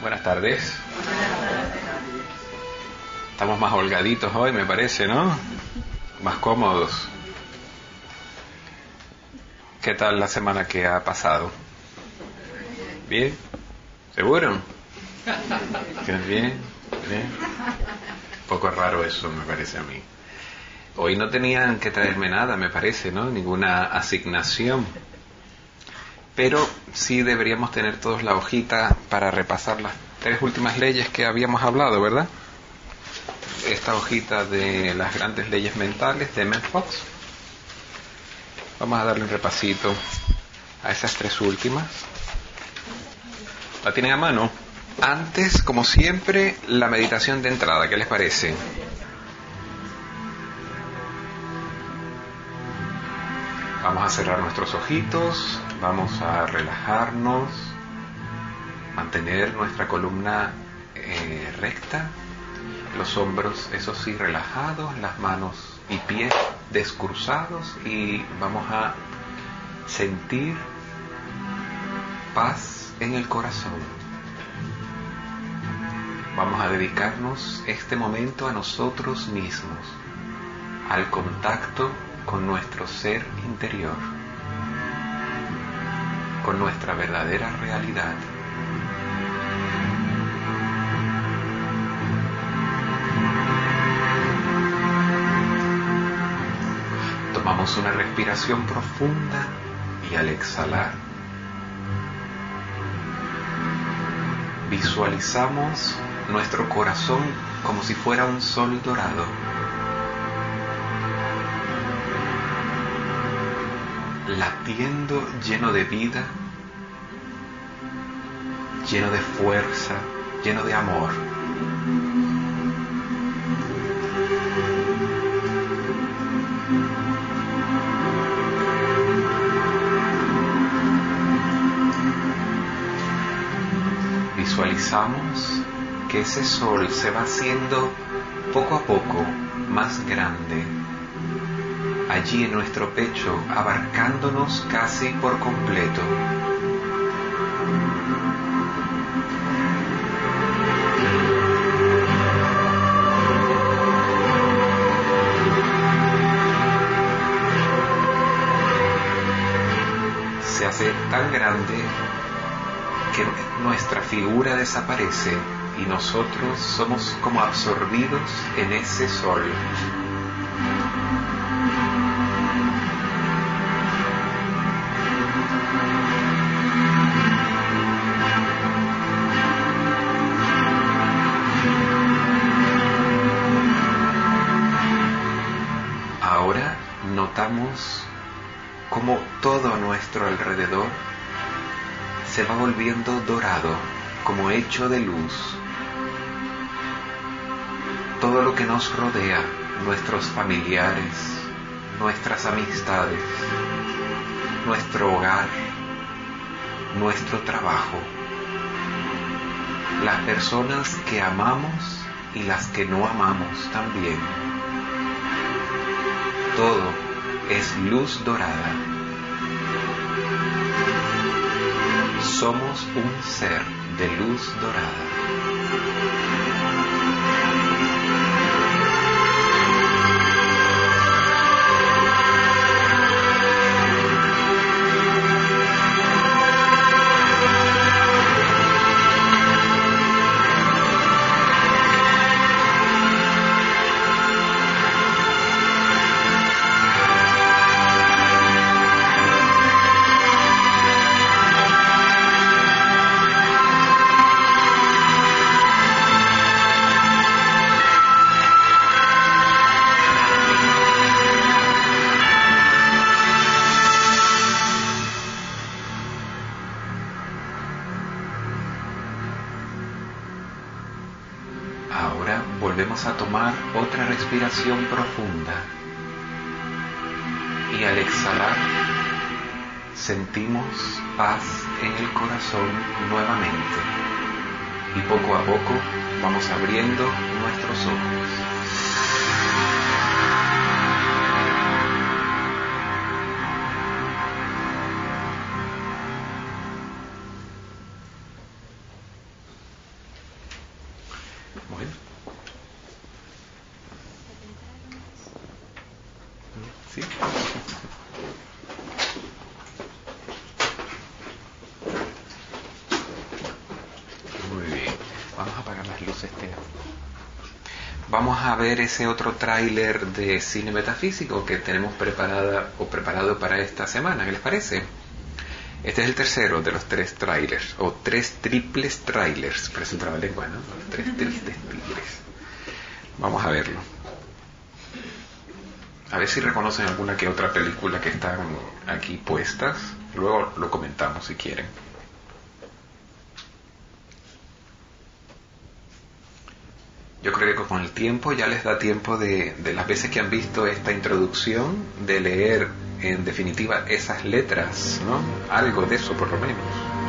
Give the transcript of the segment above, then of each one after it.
Buenas tardes. Estamos más holgaditos hoy, me parece, ¿no? Más cómodos. ¿Qué tal la semana que ha pasado? ¿Bien? ¿Seguro? ¿Bien? ¿Bien? Un poco raro eso, me parece a mí. Hoy no tenían que traerme nada, me parece, ¿no? Ninguna asignación. Pero sí deberíamos tener todos la hojita para repasar las 3 últimas leyes que habíamos hablado, ¿verdad? Esta hojita de las grandes leyes mentales de Emmett Fox. Vamos a darle un repasito a esas 3 últimas. ¿La tienen a mano? Antes, como siempre, la meditación de entrada. ¿Qué les parece? Vamos a cerrar nuestros ojitos, vamos a relajarnos, mantener nuestra columna recta, los hombros, eso sí, relajados, las manos y pies descruzados, y vamos a sentir paz en el corazón. Vamos a dedicarnos este momento a nosotros mismos, al contacto con nuestro ser interior, con nuestra verdadera realidad. Tomamos una respiración profunda y al exhalar visualizamos nuestro corazón como si fuera un sol dorado. Latiendo, lleno de vida, lleno de fuerza, lleno de amor. Visualizamos que ese sol se va haciendo poco a poco más grande, allí en nuestro pecho, abarcándonos casi por completo. Se hace tan grande que nuestra figura desaparece y nosotros somos como absorbidos en ese sol. Ahora notamos cómo todo a nuestro alrededor se va volviendo dorado, como hecho de luz. Todo lo que nos rodea, nuestros familiares, nuestras amistades, nuestro hogar, nuestro trabajo, las personas que amamos y las que no amamos también. Todo es luz dorada. Somos un ser de luz dorada. Volvemos a tomar otra respiración profunda y al exhalar sentimos paz en el corazón nuevamente y poco a poco vamos abriendo nuestros ojos. ¿Sí? Muy bien. Vamos a apagar las luces, Teo. Vamos a ver ese otro tráiler de cine metafísico que tenemos preparado para esta semana. ¿Qué les parece? Este es el tercero de los 3 trailers, o 3 triples trailers. Parece un trabalengua, ¿no? Los 3 tristes tigres. Vamos a verlo. A ver si reconocen alguna que otra película que están aquí puestas. Luego lo comentamos si quieren. Yo creo que con el tiempo ya les da tiempo de las veces que han visto esta introducción, de leer en definitiva esas letras, ¿no? Algo de eso por lo menos.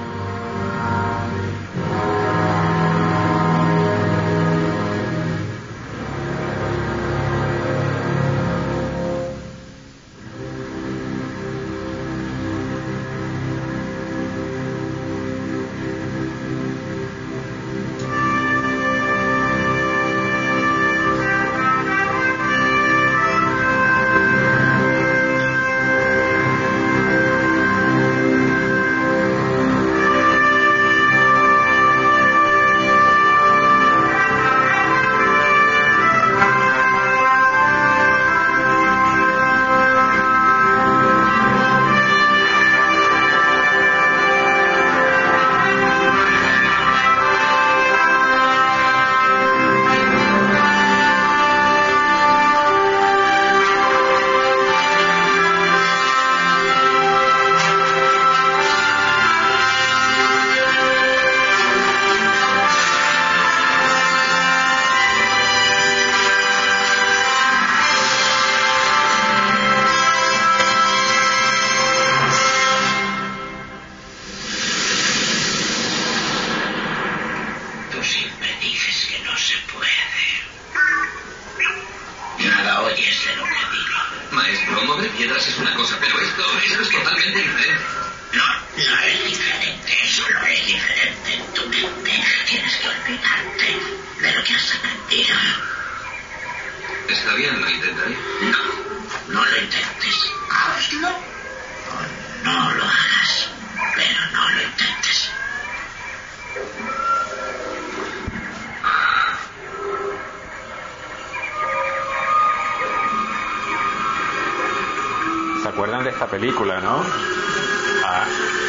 ¿Se acuerdan de esta película, no? Ah.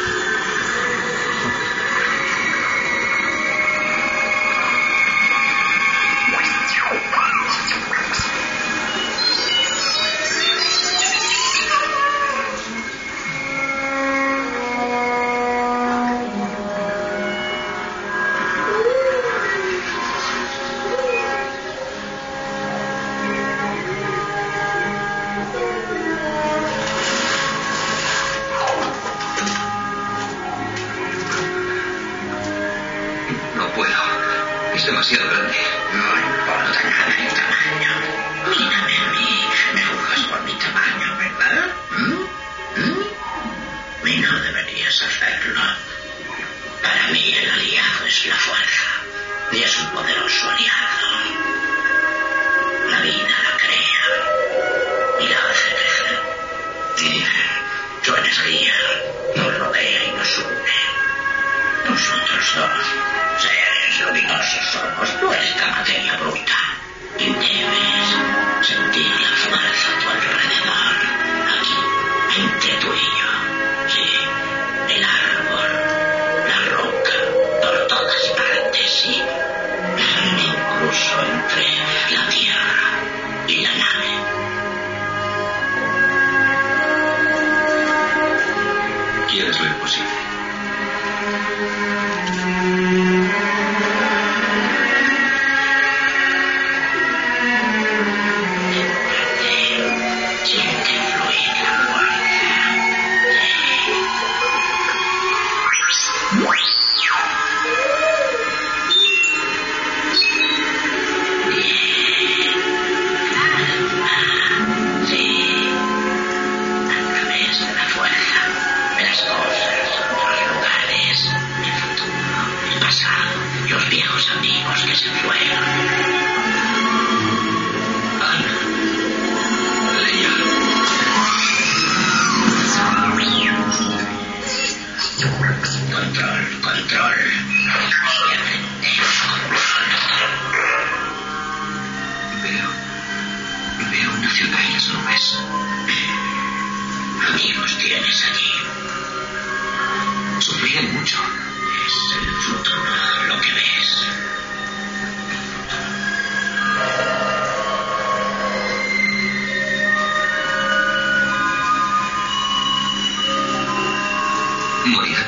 Es demasiado grande. No importa nada el tamaño. Mírame a mí. Me juzgas por mi tamaño, ¿verdad? Y no deberías hacerlo. Para mí el aliado es la fuerza. Y es un poderoso aliado. La vida la crea. Y la hace crecer. Y su energía nos rodea y nos une. Nosotros dos, seres luminosos somos, no eres la materia bruta. Y debes sentir la fuerza a tu alrededor, aquí, entre tú y yo. Sí, el árbol, la roca, por todas partes, sí. Incluso entre la tierra y la nave. Quieres lo imposible. Leia. Control, control. Siempre es control. Veo una ciudad en las nubes. Amigos tienes allí. Sonríen mucho. Es el futuro lo que ves. Morirán.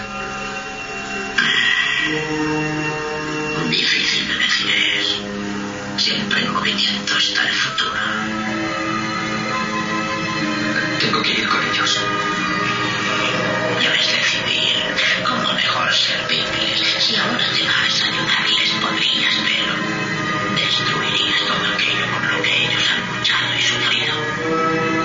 Difícil de decir. Siempre en movimiento está el futuro. Tengo que ir con ellos. Debes decidir cómo mejor servirles. Si ahora te vas a ayudarles, podrías, pero destruirías todo aquello por lo que ellos han luchado y sufrido.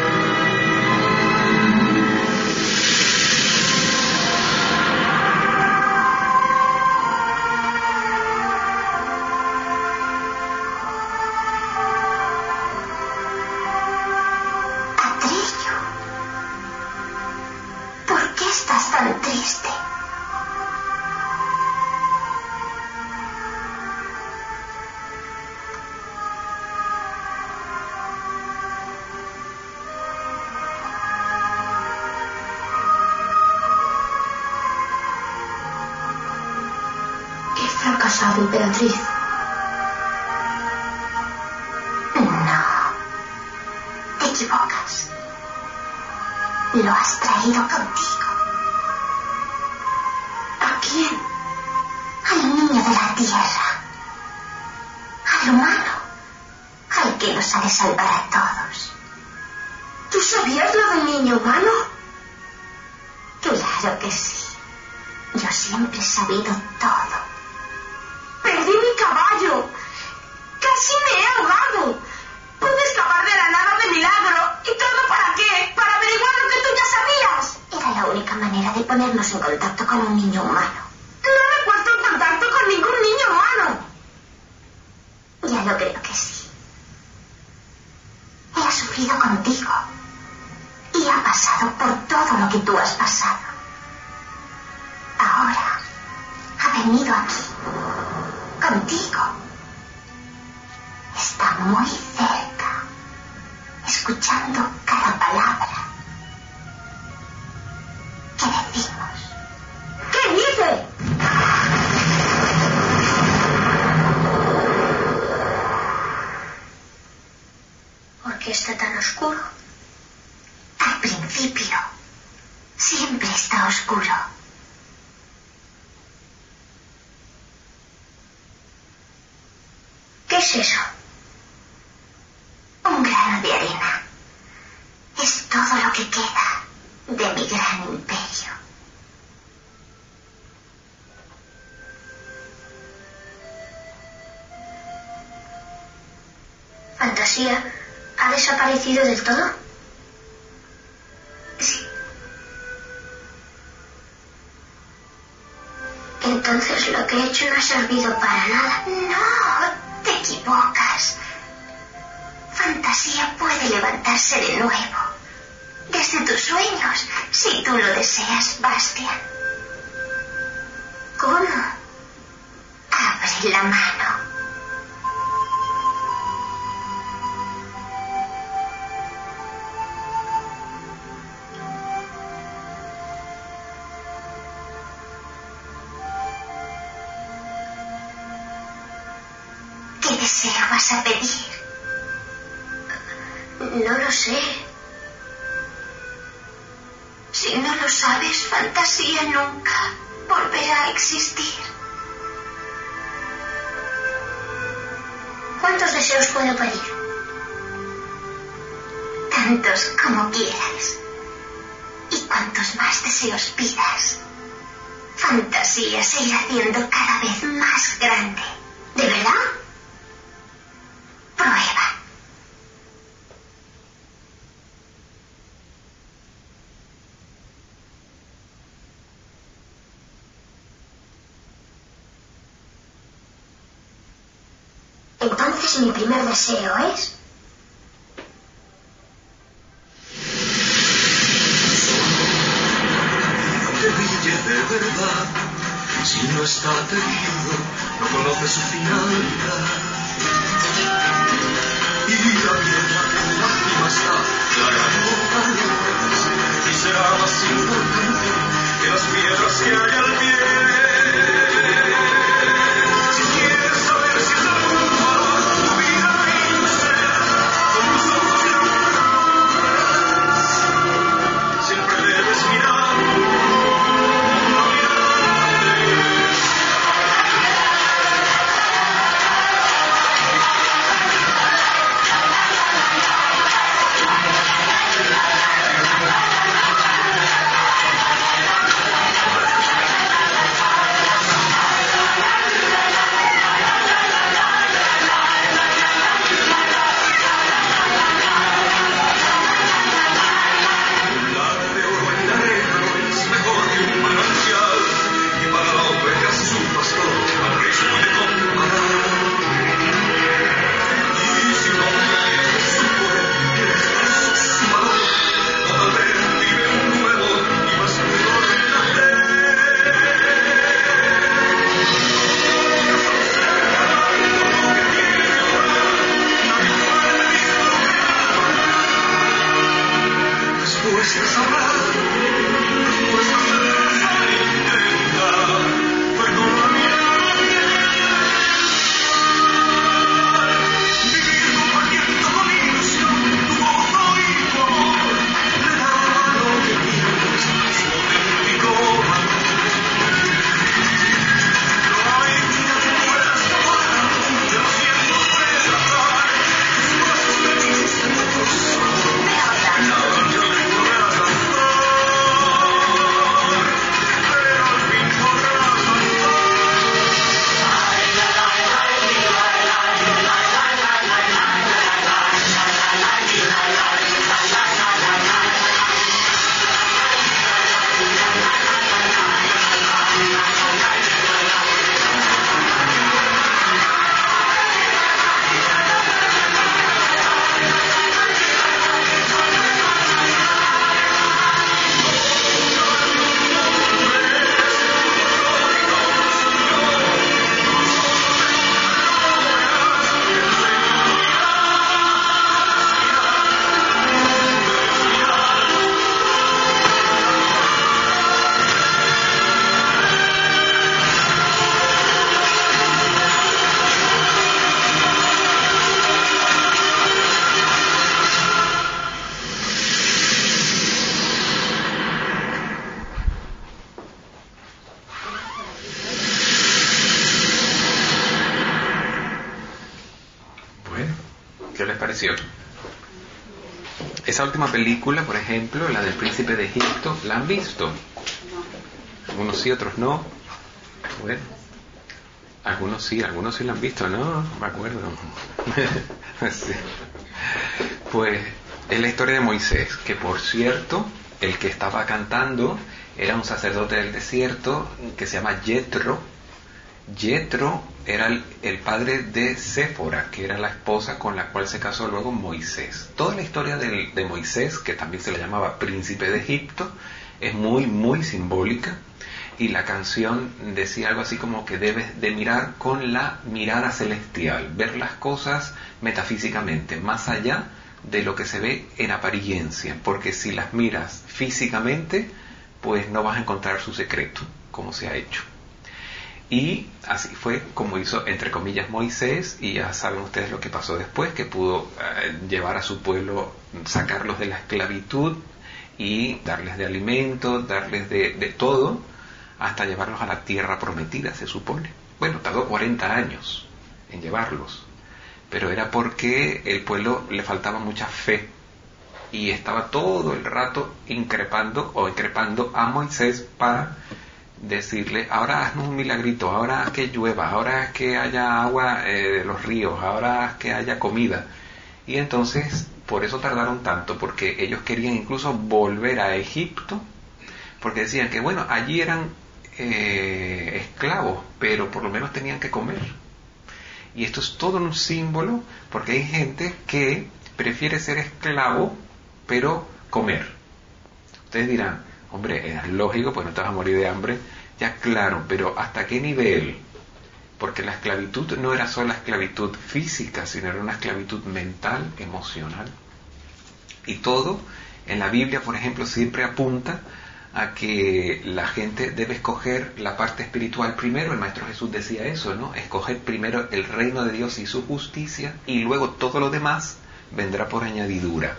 Tan triste. He fracasado, Emperatriz. No. Te equivocas. Lo has traído contigo. ¿A quién? Al niño de la tierra. Al humano. Al que nos ha de salvar a todos. ¿Tú sabías lo del niño humano? Claro que sí. Yo siempre he sabido todo. Perdí mi caballo. Casi me he ahogado. Pude escapar de la nada de milagro. ¿Y todo para qué? ¿Para averiguar lo que tú ya sabías? Era la única manera de ponernos en contacto con un niño humano. No me he puesto en contacto con ningún niño humano. Ya lo creo que sí. He sufrido contigo. Y ha pasado por todo lo que tú has pasado. Ahora ha venido aquí. Contigo. Está muy cerca. Escuchando cada palabra. ¿Qué decimos? ¿Qué dice? ¿Por qué está tan oscuro? Al principio. Siempre está oscuro. ¿Qué es eso? Un grano de arena. Es todo lo que queda de mi gran imperio. ¿Fantasía ha desaparecido del todo? Sí. Entonces lo que he hecho no ha servido para nada. No, te equivocas. Fantasía puede levantarse de nuevo. Desde tus sueños, si tú lo deseas, Bastian. ¿Cómo? Abre la mano. ¿Qué deseo vas a pedir? No lo sé. Si no lo sabes, Fantasía nunca volverá a existir. ¿Cuántos deseos puedo pedir? Tantos como quieras. Y cuantos más deseos pidas, Fantasía se irá haciendo cada vez más grande. ¿De verdad? Prueba. Entonces mi primer deseo es... verdad. Si no está tejido, no conoce su finalidad. Y la piedra que lástima está, la ganó y será más importante que las piedras que hay al pie. Si quieres saber si es algún valor tu vida y tu ser, con tus ojos de siempre debes mirar. Esa última película, por ejemplo, la del Príncipe de Egipto, ¿la han visto? Algunos sí, otros no. Bueno, algunos sí la han visto, ¿no? Me acuerdo. Sí. Pues es la historia de Moisés, que por cierto, el que estaba cantando era un sacerdote del desierto que se llama Yetro. Yetro era el padre de Séfora, que era la esposa con la cual se casó luego Moisés. Toda la historia de Moisés, que también se le llamaba Príncipe de Egipto, es muy, muy simbólica. Y la canción decía algo así como que debes de mirar con la mirada celestial, ver las cosas metafísicamente, más allá de lo que se ve en apariencia, porque si las miras físicamente, pues no vas a encontrar su secreto, como se ha hecho. Y así fue como hizo, entre comillas, Moisés, y ya saben ustedes lo que pasó después, que pudo llevar a su pueblo, sacarlos de la esclavitud y darles de alimento, darles de todo, hasta llevarlos a la tierra prometida, se supone. Bueno, tardó 40 años en llevarlos, pero era porque el pueblo le faltaba mucha fe y estaba todo el rato increpando a Moisés para decirle, ahora haznos un milagrito, ahora haz que llueva, ahora haz que haya agua de los ríos, ahora haz que haya comida. Y entonces, por eso tardaron tanto, porque ellos querían incluso volver a Egipto, porque decían que bueno, allí eran esclavos, pero por lo menos tenían que comer. Y esto es todo un símbolo, porque hay gente que prefiere ser esclavo, pero comer. Ustedes dirán, hombre, es lógico, pues no te vas a morir de hambre Ya claro, pero ¿hasta qué nivel? Porque la esclavitud no era solo esclavitud física, sino era una esclavitud mental, emocional. Y todo en la Biblia, por ejemplo, siempre apunta a que la gente debe escoger la parte espiritual primero. El Maestro Jesús decía eso, ¿no? Escoger primero el reino de Dios y su justicia, y luego todo lo demás vendrá por añadidura.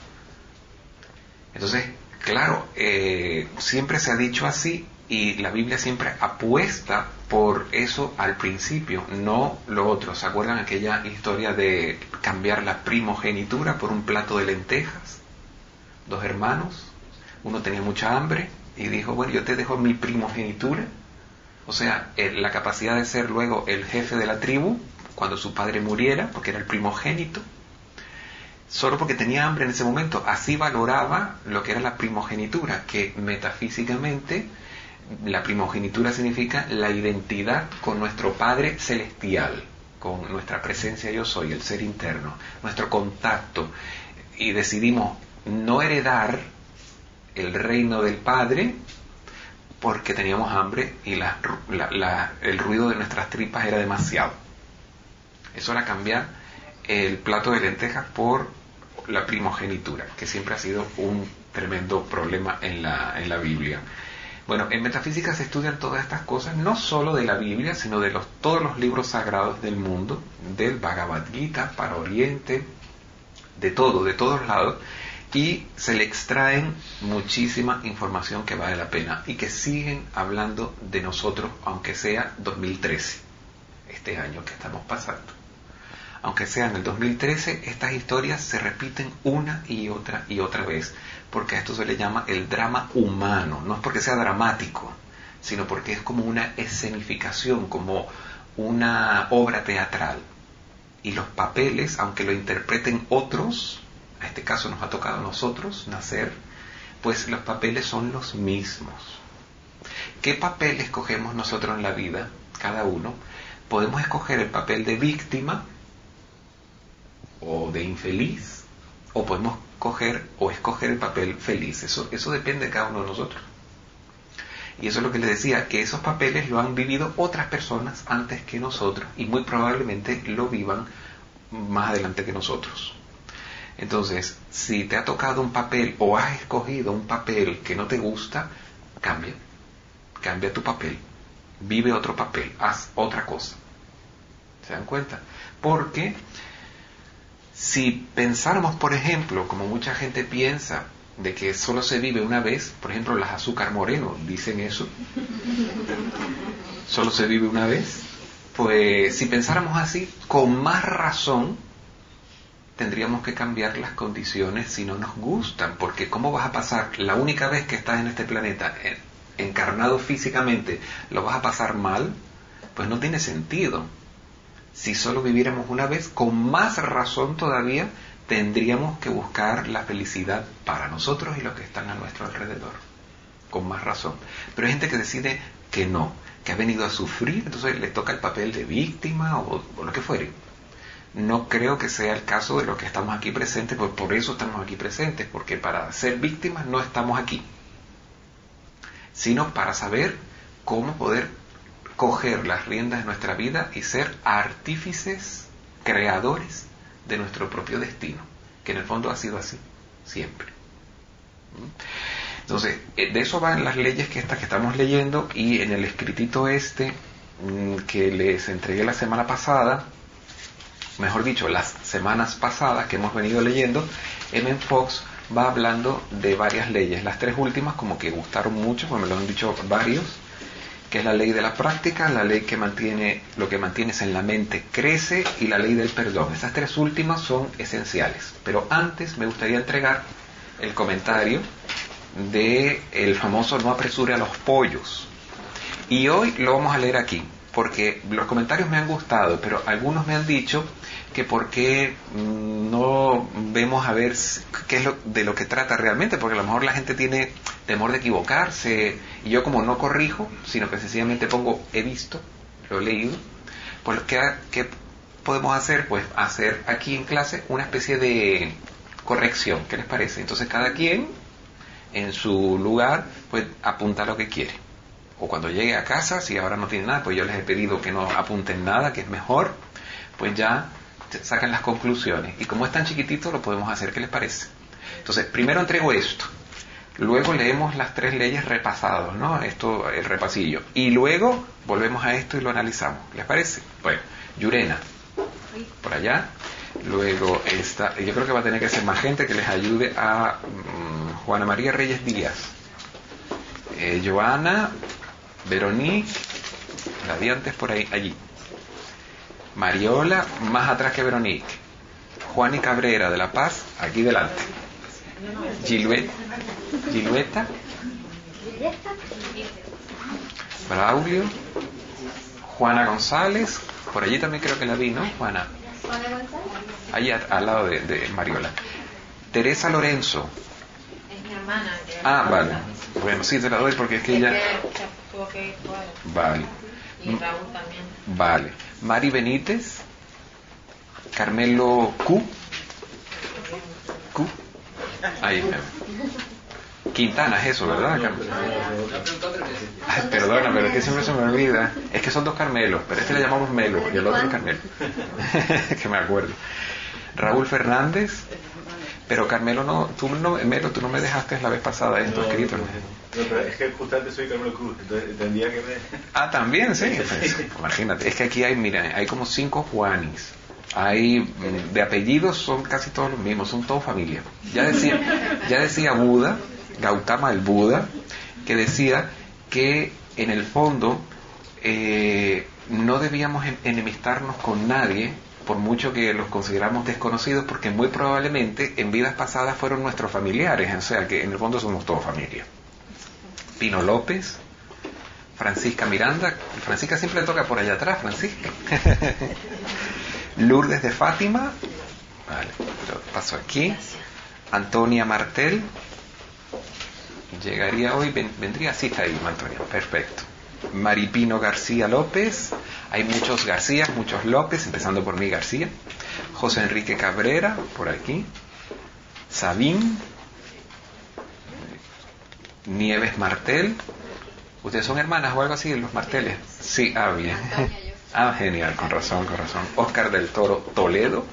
Entonces, claro, siempre se ha dicho así, y la Biblia siempre apuesta por eso al principio, no lo otro. ¿Se acuerdan aquella historia de cambiar la primogenitura por un plato de lentejas? Dos hermanos, uno tenía mucha hambre y dijo, bueno, yo te dejo mi primogenitura, o sea, la capacidad de ser luego el jefe de la tribu cuando su padre muriera, porque era el primogénito, solo porque tenía hambre en ese momento. Así valoraba lo que era la primogenitura, que metafísicamente la primogenitura significa la identidad con nuestro Padre Celestial, con nuestra presencia yo soy, el ser interno, nuestro contacto, y decidimos no heredar el reino del Padre porque teníamos hambre y el ruido de nuestras tripas era demasiado. Eso era cambiar el plato de lentejas por la primogenitura, que siempre ha sido un tremendo problema en la Biblia. Bueno, en metafísica se estudian todas estas cosas, no solo de la Biblia, sino de todos los libros sagrados del mundo, del Bhagavad Gita para Oriente, de todo, de todos lados, y se le extraen muchísima información que vale la pena y que siguen hablando de nosotros, aunque sea 2013, este año que estamos pasando. Aunque sea en el 2013, estas historias se repiten una y otra vez, porque a esto se le llama el drama humano. No es porque sea dramático, sino porque es como una escenificación, como una obra teatral. Y los papeles, aunque lo interpreten otros, en este caso nos ha tocado a nosotros nacer, pues los papeles son los mismos. ¿Qué papel escogemos nosotros en la vida? Cada uno. Podemos escoger el papel de víctima o de infeliz, o podemos escoger el papel feliz. Eso depende de cada uno de nosotros. Y eso es lo que les decía, que esos papeles lo han vivido otras personas antes que nosotros, y muy probablemente lo vivan más adelante que nosotros. Entonces, si te ha tocado un papel o has escogido un papel que no te gusta, cambia tu papel, vive otro papel, haz otra cosa. ¿Se dan cuenta? Porque si pensáramos, por ejemplo, como mucha gente piensa, de que solo se vive una vez, por ejemplo, las azúcar moreno dicen eso, solo se vive una vez, pues si pensáramos así, con más razón tendríamos que cambiar las condiciones si no nos gustan, porque ¿cómo vas a pasar la única vez que estás en este planeta, encarnado físicamente, lo vas a pasar mal? Pues no tiene sentido. Si solo viviéramos una vez, con más razón todavía tendríamos que buscar la felicidad para nosotros y los que están a nuestro alrededor, con más razón. Pero hay gente que decide que no, que ha venido a sufrir, entonces le toca el papel de víctima o lo que fuere. No creo que sea el caso de los que estamos aquí presentes, pues por eso estamos aquí presentes, porque para ser víctimas no estamos aquí, sino para saber cómo poder coger las riendas de nuestra vida y ser artífices, creadores de nuestro propio destino, que en el fondo ha sido así, siempre. Entonces, de eso van las leyes que estamos leyendo, y en el escritito que les entregué la semana pasada, mejor dicho, las semanas pasadas que hemos venido leyendo, M. Fox va hablando de varias leyes. Las tres últimas como que gustaron mucho, porque me lo han dicho varios, que es la ley de la práctica, la ley que mantiene lo que mantienes en la mente crece, y la ley del perdón. Esas tres últimas son esenciales. Pero antes me gustaría entregar el comentario de el famoso no apresure a los pollos. Y hoy lo vamos a leer aquí, porque los comentarios me han gustado, pero algunos me han dicho que por qué no vemos a ver qué es de lo que trata realmente, porque a lo mejor la gente tiene temor de equivocarse, y yo como no corrijo, sino que sencillamente pongo he visto, lo he leído, pues ¿qué podemos hacer? Pues hacer aquí en clase una especie de corrección. ¿Qué les parece? Entonces cada quien en su lugar pues apunta lo que quiere. o cuando llegue a casa, si ahora no tienen nada, pues yo les he pedido que no apunten nada, que es mejor, pues ya sacan las conclusiones. Y como es tan chiquitito, lo podemos hacer. ¿Qué les parece? Entonces, primero entrego esto. Luego leemos las 3 leyes repasadas, ¿no? Esto, el repasillo. Y luego volvemos a esto y lo analizamos. ¿Les parece? Bueno, Yurena, por allá. Luego está, yo creo que va a tener que ser más gente que les ayude a Juana María Reyes Díaz. Joana, Veronique, la vi antes por ahí, allí. Mariola, más atrás que Veronique. Juan y Cabrera de La Paz, aquí delante. Gilueta, Braulio, Juana González, por allí también creo que la vi, ¿no, Juana? Allí al lado de Mariola. Teresa Lorenzo. Es mi hermana. Ah, vale. Bueno, sí, te la doy porque es que ella... Vale. Y Raúl también. Vale. Mari Benítez, Carmelo Q. Ahí está. Quintana es eso, ¿verdad? Ay, perdona, pero es que siempre se me olvida. Es que son 2 Carmelos, pero este le llamamos Melo y el otro es Carmelo. Que me acuerdo. Raúl Fernández, pero Carmelo no, Melo, tú no me dejaste la vez pasada esto escrito, ¿no? No, pero es que justamente soy Carmelo Cruz, entonces entendía que me... Ah, también, sí. Pues, imagínate, es que aquí hay, mira, hay como 5 Juanis. Hay de apellidos, son casi todos los mismos, son todos familia. Ya decía Buda, Gautama el Buda, que decía que en el fondo no debíamos enemistarnos con nadie, por mucho que los consideramos desconocidos, porque muy probablemente en vidas pasadas fueron nuestros familiares, o sea que en el fondo somos todos familia. Pino López, Francisca Miranda, Francisca siempre toca por allá atrás, Francisca. Lourdes de Fátima, vale, lo paso aquí. Antonia Martel, llegaría hoy, vendría, sí está ahí, Antonia, perfecto. Maripino García López, hay muchos García, muchos López, empezando por mí García. José Enrique Cabrera, por aquí. Sabín, Nieves Martel. ¿Ustedes son hermanas o algo así, los Marteles? Sí, ah, bien. Ah, genial, con razón. Óscar del Toro Toledo.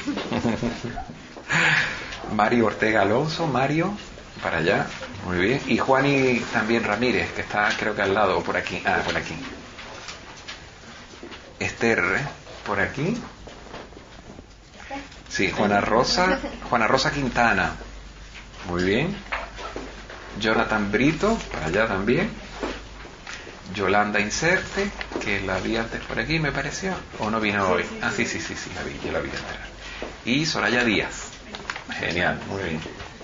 Mario Ortega Alonso, Mario, para allá, muy bien. Y Juani también Ramírez, que está creo que al lado, o por aquí. Ah, por aquí. Esther, por aquí. Sí, Juana Rosa Quintana, muy bien. Jonathan Brito, para allá también. Yolanda Inserte, que la vi antes por aquí, me pareció, o no vino hoy. Ah, sí, la vi, yo la vi entrar. Y Soraya Díaz, genial, muy bien.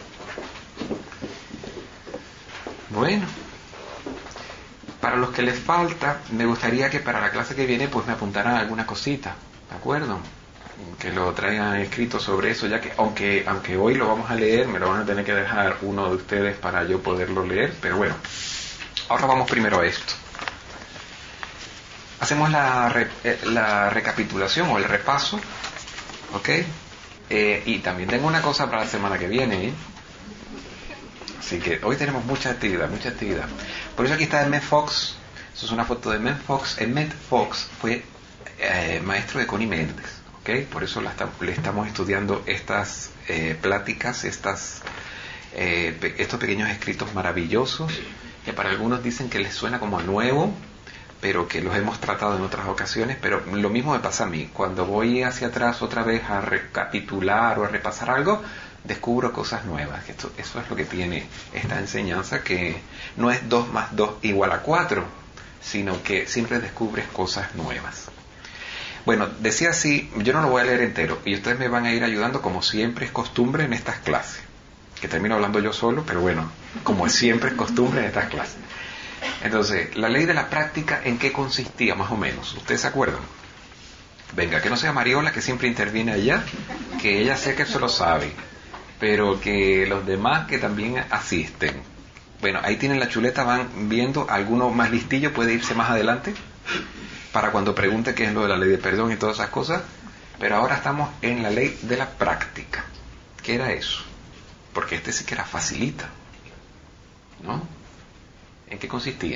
Bueno, para los que les falta, me gustaría que para la clase que viene pues me apuntaran alguna cosita, ¿de acuerdo? Que lo traigan escrito sobre eso, ya que aunque hoy lo vamos a leer, me lo van a tener que dejar uno de ustedes para yo poderlo leer, pero bueno, ahora vamos primero a esto. Hacemos la recapitulación o el repaso, ¿ok? Y también tengo una cosa para la semana que viene, ¿eh? Así que hoy tenemos mucha actividad. Por eso aquí está Emmett Fox. Eso es una foto de Emmett Fox. Emmett Fox fue maestro de Connie Méndez, ¿ok? Por eso le estamos estudiando estas pláticas, estos pequeños escritos maravillosos, que para algunos dicen que les suena como nuevo, pero que los hemos tratado en otras ocasiones, pero lo mismo me pasa a mí. Cuando voy hacia atrás otra vez a recapitular o a repasar algo, descubro cosas nuevas. Eso es lo que tiene esta enseñanza, que no es 2 más 2 igual a 4, sino que siempre descubres cosas nuevas. Bueno, decía así, yo no lo voy a leer entero, y ustedes me van a ir ayudando como siempre es costumbre en estas clases, que termino hablando yo solo, pero bueno, como siempre es costumbre en estas clases. Entonces, la ley de la práctica, ¿en qué consistía más o menos? ¿Ustedes se acuerdan? Venga, que no sea Mariola, que siempre interviene allá, que ella sé que eso lo sabe, pero que los demás que también asisten. Bueno, ahí tienen la chuleta, van viendo, alguno más listillo puede irse más adelante, para cuando pregunte qué es lo de la ley de perdón y todas esas cosas, pero ahora estamos en la ley de la práctica. ¿Qué era eso? Porque este sí que era facilita, ¿no? ¿En qué consistía?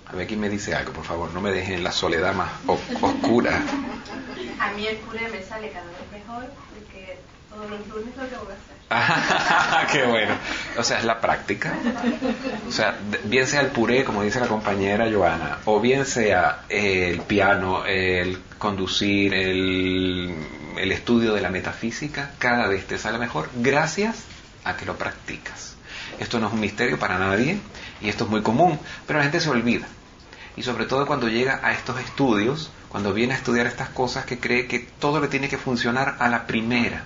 A ver quién me dice algo, por favor, no me dejen en la soledad más oscura. A mí el puré me sale cada vez mejor porque todos los lunes lo tengo que hacer. Qué bueno. O sea, es la práctica. O sea, bien sea el puré, como dice la compañera Joana, o bien sea el piano, el conducir, el estudio de la metafísica, cada vez te sale mejor gracias a que lo practicas. Esto no es un misterio para nadie y esto es muy común, pero la gente se olvida. Y sobre todo cuando llega a estos estudios, cuando viene a estudiar estas cosas, que cree que todo le tiene que funcionar a la primera.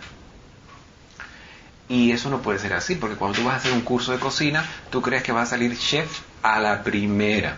Y eso no puede ser así, porque cuando tú vas a hacer un curso de cocina, tú crees que vas a salir chef a la primera.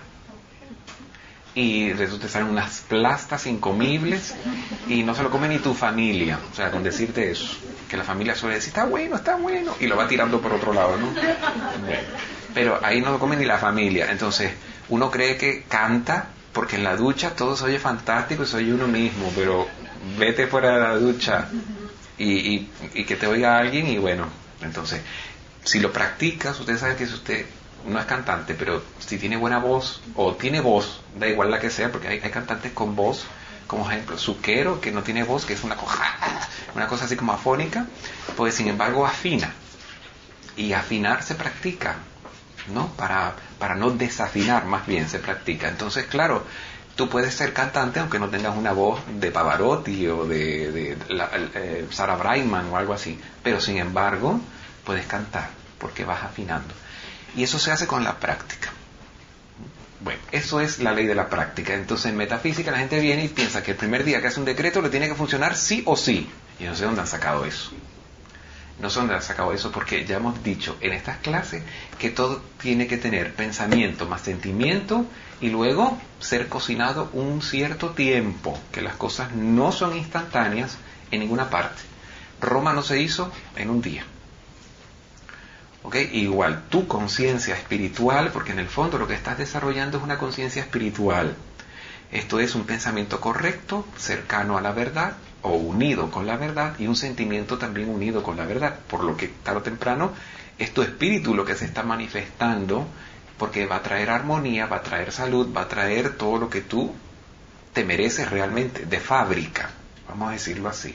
Y de eso te salen unas plastas incomibles y no se lo come ni tu familia. O sea, con decirte eso, que la familia suele decir, está bueno, y lo va tirando por otro lado, ¿no? Bueno, pero ahí no lo come ni la familia. Entonces, uno cree que canta, porque en la ducha todo se oye fantástico y se oye uno mismo, pero vete fuera de la ducha y que te oiga alguien y bueno, entonces, si lo practicas, usted sabe que si usted no es cantante, pero si tiene buena voz, o tiene voz, da igual la que sea, porque hay cantantes con voz, como ejemplo, Zucchero, que no tiene voz, que es una cosa así como afónica, pues sin embargo afina. Y afinar se practica, ¿no? Para no desafinar, más bien se practica. Entonces, claro, tú puedes ser cantante aunque no tengas una voz de Pavarotti o de Sarah Brightman o algo así, pero sin embargo puedes cantar porque vas afinando. Y eso se hace con la práctica. Bueno, eso es la ley de la práctica. Entonces en metafísica la gente viene y piensa que el primer día que hace un decreto le tiene que funcionar sí o sí. Y no sé dónde han sacado eso. No sé dónde han sacado eso, porque ya hemos dicho en estas clases que todo tiene que tener pensamiento más sentimiento y luego ser cocinado un cierto tiempo, que las cosas no son instantáneas en ninguna parte. Roma no se hizo en un día. ¿Okay? Igual tu conciencia espiritual, porque en el fondo lo que estás desarrollando es una conciencia espiritual. Esto es un pensamiento correcto, cercano a la verdad o unido con la verdad, y un sentimiento también unido con la verdad, por lo que tarde o temprano es tu espíritu lo que se está manifestando, porque va a traer armonía, va a traer salud, va a traer todo lo que tú te mereces realmente, de fábrica, vamos a decirlo así.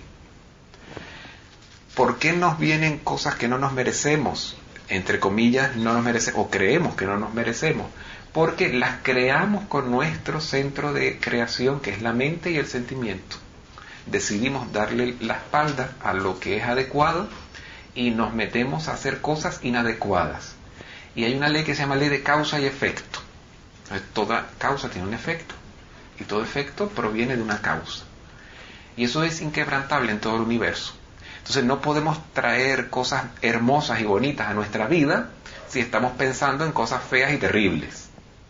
¿Por qué nos vienen cosas que no nos merecemos? Entre comillas, no nos merecemos, o creemos que no nos merecemos, porque las creamos con nuestro centro de creación, que es la mente y el sentimiento. Decidimos darle la espalda a lo que es adecuado y nos metemos a hacer cosas inadecuadas. Y hay una ley que se llama ley de causa y efecto. Entonces, toda causa tiene un efecto, y todo efecto proviene de una causa. Y eso es inquebrantable en todo el universo. Entonces no podemos traer cosas hermosas y bonitas a nuestra vida si estamos pensando en cosas feas y terribles.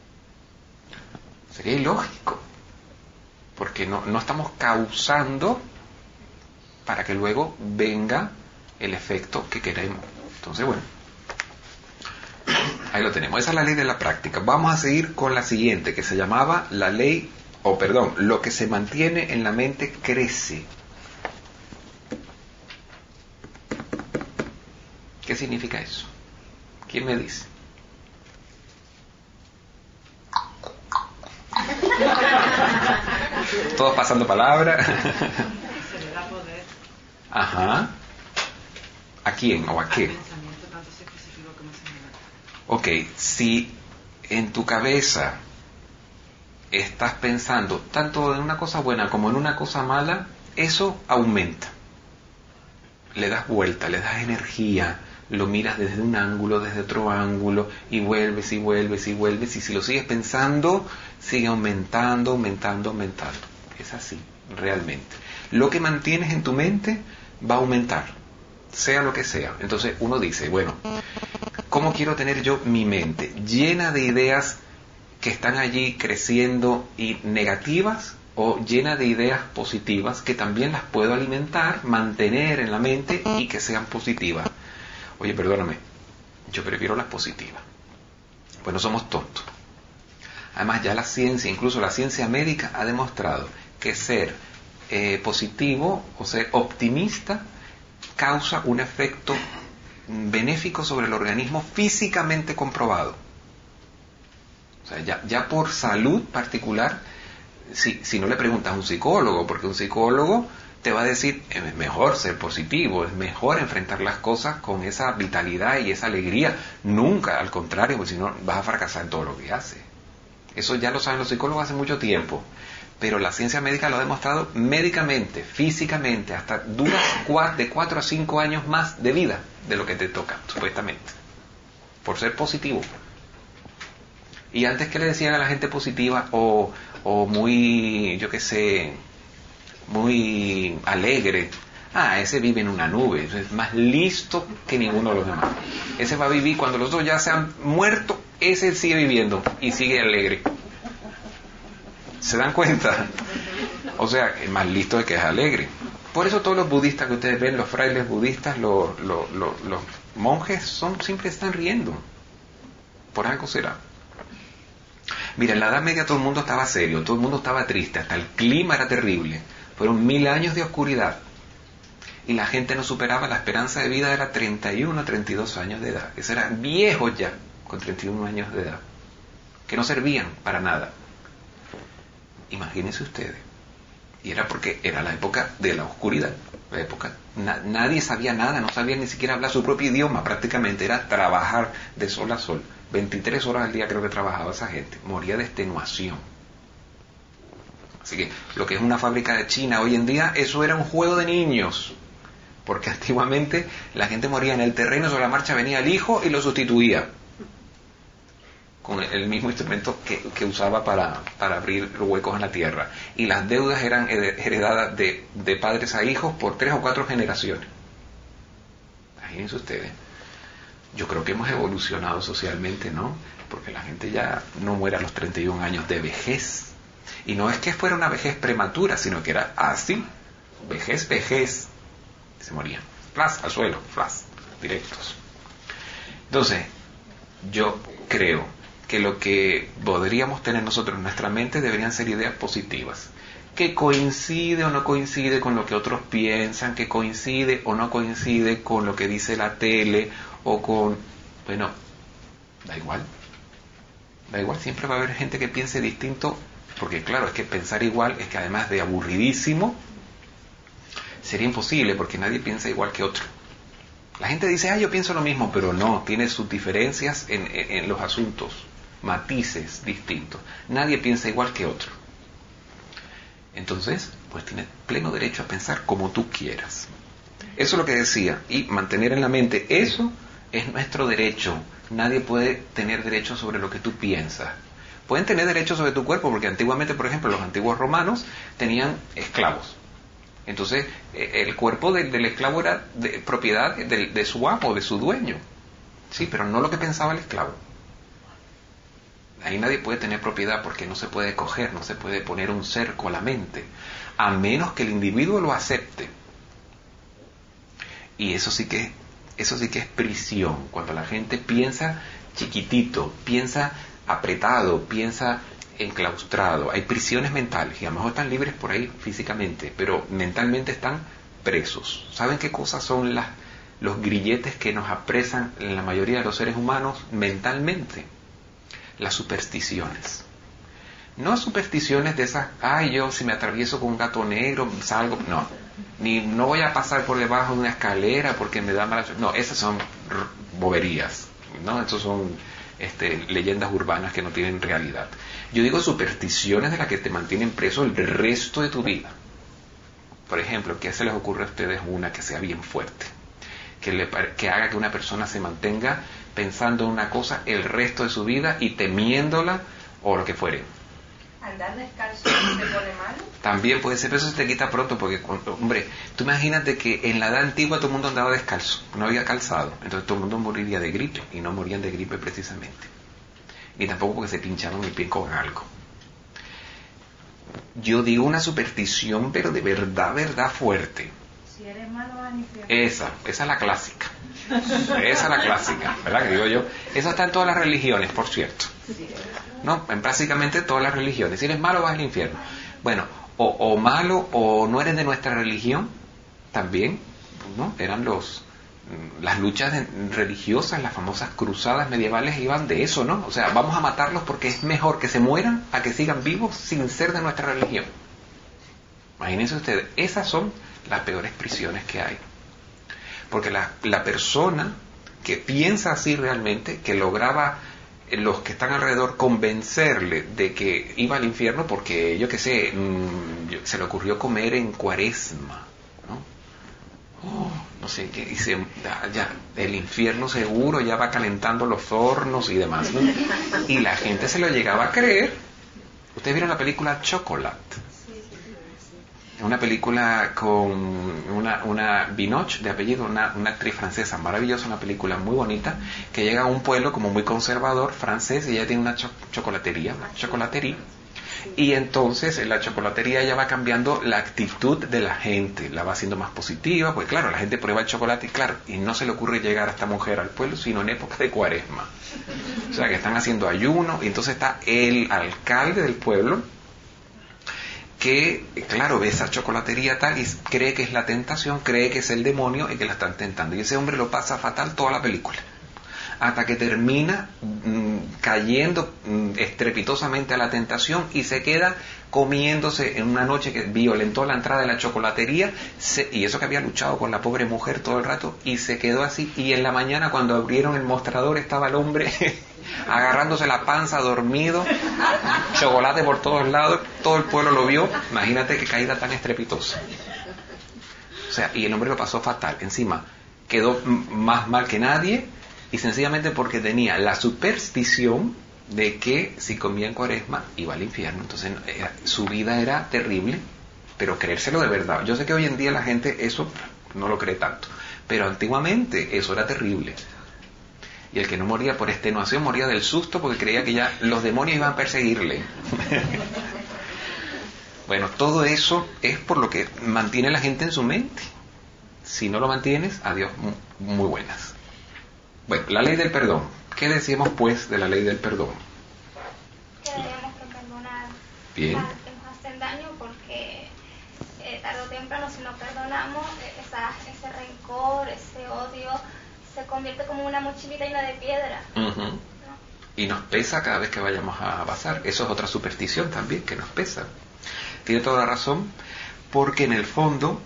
Sería ilógico, porque no estamos causando para que luego venga el efecto que queremos. Entonces, bueno, ahí lo tenemos. Esa es la ley de la práctica. Vamos a seguir con la siguiente, que se llamaba la ley, lo que se mantiene en la mente crece. ¿Qué significa eso? ¿Quién me dice? Todos pasando palabra. Se le da poder. Ajá. ¿A quién o a qué? Pensamiento tanto sea positivo como sea negativo. Ok, si en tu cabeza estás pensando tanto en una cosa buena como en una cosa mala, eso aumenta. Le das vuelta, le das energía, lo miras desde un ángulo, desde otro ángulo, y vuelves y vuelves y vuelves, y si lo sigues pensando, sigue aumentando. Es así, realmente. Lo que mantienes en tu mente va a aumentar, sea lo que sea. Entonces uno dice, bueno, ¿cómo quiero tener yo mi mente? ¿Llena de ideas que están allí creciendo y negativas, o llena de ideas positivas que también las puedo alimentar, mantener en la mente y que sean positivas? Oye, perdóname, yo prefiero las positivas. Pues no somos tontos. Además, ya la ciencia, incluso la ciencia médica, ha demostrado que ser positivo o ser optimista causa un efecto benéfico sobre el organismo físicamente comprobado. O sea, ya por salud particular, si no le preguntas a un psicólogo, porque un psicólogo te va a decir, es mejor ser positivo, es mejor enfrentar las cosas con esa vitalidad y esa alegría. Nunca, al contrario, porque si no vas a fracasar en todo lo que haces. Eso ya lo saben los psicólogos hace mucho tiempo. Pero la ciencia médica lo ha demostrado médicamente, físicamente, hasta duras de 4 a 5 años más de vida de lo que te toca, supuestamente, por ser positivo. Y antes, que le decían a la gente positiva o muy, yo qué sé, muy alegre? Ese vive en una nube, es más listo que ninguno de los demás. Ese va a vivir, cuando los dos ya se han muerto, ese sigue viviendo y sigue alegre. ¿Se dan cuenta? O sea, es más listo de que es alegre. Por eso todos los budistas que ustedes ven, los frailes budistas, los monjes, siempre están riendo. Por algo será. Mira, en la Edad Media todo el mundo estaba serio, todo el mundo estaba triste, hasta el clima era terrible. Fueron 1000 años de oscuridad. Y la gente no superaba, la esperanza de vida era 31 a 32 años de edad. Esos eran viejos ya, con 31 años de edad, que no servían para nada. Imagínense ustedes. Y era porque era la época de la oscuridad. La época, nadie sabía nada, no sabía ni siquiera hablar su propio idioma, prácticamente era trabajar de sol a sol. 23 horas al día creo que trabajaba esa gente. Moría de extenuación. Así que lo que es una fábrica de China hoy en día, eso era un juego de niños. Porque antiguamente la gente moría en el terreno, sobre la marcha venía el hijo y lo sustituía con el mismo instrumento que usaba para abrir huecos en la tierra. Y las deudas eran heredadas de padres a hijos por 3 o 4 generaciones. Imagínense ustedes. Yo creo que hemos evolucionado socialmente, ¿no? Porque la gente ya no muere a los 31 años de vejez. Y no es que fuera una vejez prematura, sino que era así. Vejez. Se morían. Flas, al suelo, flas, directos. Entonces, yo creo que lo que podríamos tener nosotros en nuestra mente deberían ser ideas positivas. Que coincide o no coincide con lo que otros piensan, que coincide o no coincide con lo que dice la tele, o con... Bueno, da igual, siempre va a haber gente que piense distinto, porque claro, es que pensar igual es que además de aburridísimo, sería imposible, porque nadie piensa igual que otro. La gente dice, yo pienso lo mismo, pero no, tiene sus diferencias en los asuntos, matices distintos. Nadie piensa igual que otro. Entonces, pues tienes pleno derecho a pensar como tú quieras. Eso es lo que decía, y mantener en la mente, eso es nuestro derecho. Nadie puede tener derecho sobre lo que tú piensas. Pueden tener derecho sobre tu cuerpo, porque antiguamente, por ejemplo, los antiguos romanos tenían esclavos. Entonces, el cuerpo del esclavo era de propiedad de su amo, de su dueño. Sí, pero no lo que pensaba el esclavo. Ahí nadie puede tener propiedad, porque no se puede coger, no se puede poner un cerco a la mente, a menos que el individuo lo acepte. Y eso sí que es prisión, cuando la gente piensa chiquitito, piensa apretado, piensa enclaustrado. Hay prisiones mentales, y a lo mejor están libres por ahí físicamente, pero mentalmente están presos. ¿Saben qué cosas son los grilletes que nos apresan en la mayoría de los seres humanos mentalmente? Las supersticiones. No supersticiones de esas, yo si me atravieso con un gato negro salgo, no. Ni no voy a pasar por debajo de una escalera porque me da mala suerte. No, esas son boberías, ¿no? Esas son leyendas urbanas que no tienen realidad. Yo digo supersticiones de las que te mantienen preso el resto de tu vida. Por ejemplo, ¿qué se les ocurre a ustedes una que sea bien fuerte? Que haga que una persona se mantenga pensando en una cosa el resto de su vida y temiéndola o lo que fuere. ¿Andar descalzo te pone mal? También puede ser, pero eso se te quita pronto, porque, hombre, tú imagínate que en la edad antigua todo el mundo andaba descalzo, no había calzado, entonces todo el mundo moriría de gripe, y no morían de gripe precisamente, ni tampoco porque se pincharon el pie con algo. Yo digo una superstición, pero de verdad fuerte. Si eres malo vas al infierno. Esa es la clásica. Esa es la clásica, ¿verdad? Que digo yo. Esa está en todas las religiones, por cierto. No, en prácticamente todas las religiones. Si eres malo vas al infierno. Bueno, o malo o no eres de nuestra religión, también, ¿no? Eran los las luchas religiosas, las famosas cruzadas medievales iban de eso, ¿no? O sea, vamos a matarlos porque es mejor que se mueran a que sigan vivos sin ser de nuestra religión. Imagínense ustedes, esas son las peores prisiones que hay. Porque la persona que piensa así realmente, que lograba los que están alrededor convencerle de que iba al infierno porque, yo qué sé, se le ocurrió comer en Cuaresma, ¿no? No sé, que dice, ya, el infierno seguro ya va calentando los hornos y demás, ¿no? Y la gente se lo llegaba a creer. Ustedes vieron la película Chocolate. Una película con una Binoche de apellido, una actriz francesa maravillosa, una película muy bonita, que llega a un pueblo como muy conservador francés y ella tiene una chocolatería, y entonces en la chocolatería ella va cambiando la actitud de la gente, la va haciendo más positiva, pues claro, la gente prueba el chocolate y no se le ocurre llegar a esta mujer al pueblo sino en época de Cuaresma, o sea que están haciendo ayuno, y entonces está el alcalde del pueblo que, claro, ve esa chocolatería tal y cree que es la tentación, cree que es el demonio y que la están tentando. Y ese hombre lo pasa fatal toda la película. Hasta que termina cayendo estrepitosamente a la tentación y se queda comiéndose en una noche que violentó la entrada de la chocolatería, y eso que había luchado con la pobre mujer todo el rato, y se quedó así. Y en la mañana, cuando abrieron el mostrador, estaba el hombre agarrándose la panza, dormido, chocolate por todos lados, todo el pueblo lo vio. Imagínate qué caída tan estrepitosa. O sea, y el hombre lo pasó fatal. Encima quedó más mal que nadie, y sencillamente porque tenía la superstición de que si comía en Cuaresma iba al infierno. Entonces su vida era terrible, pero creérselo de verdad. Yo sé que hoy en día la gente eso no lo cree tanto, pero antiguamente eso era terrible. Y el que no moría por extenuación moría del susto porque creía que ya los demonios iban a perseguirle. Bueno, todo eso es por lo que mantiene la gente en su mente. Si no lo mantienes, adiós, muy buenas. Bueno, la ley del perdón. ¿Qué decimos pues de la ley del perdón? Que debemos perdonar Bien. a los que nos hacen daño, porque tarde o temprano, si no perdonamos, ese rencor, ese odio se convierte como una mochilita llena de piedra. Uh-huh. ¿No? Y nos pesa cada vez que vayamos a pasar. Eso es otra superstición también, que nos pesa. Tiene toda la razón, porque en el fondo,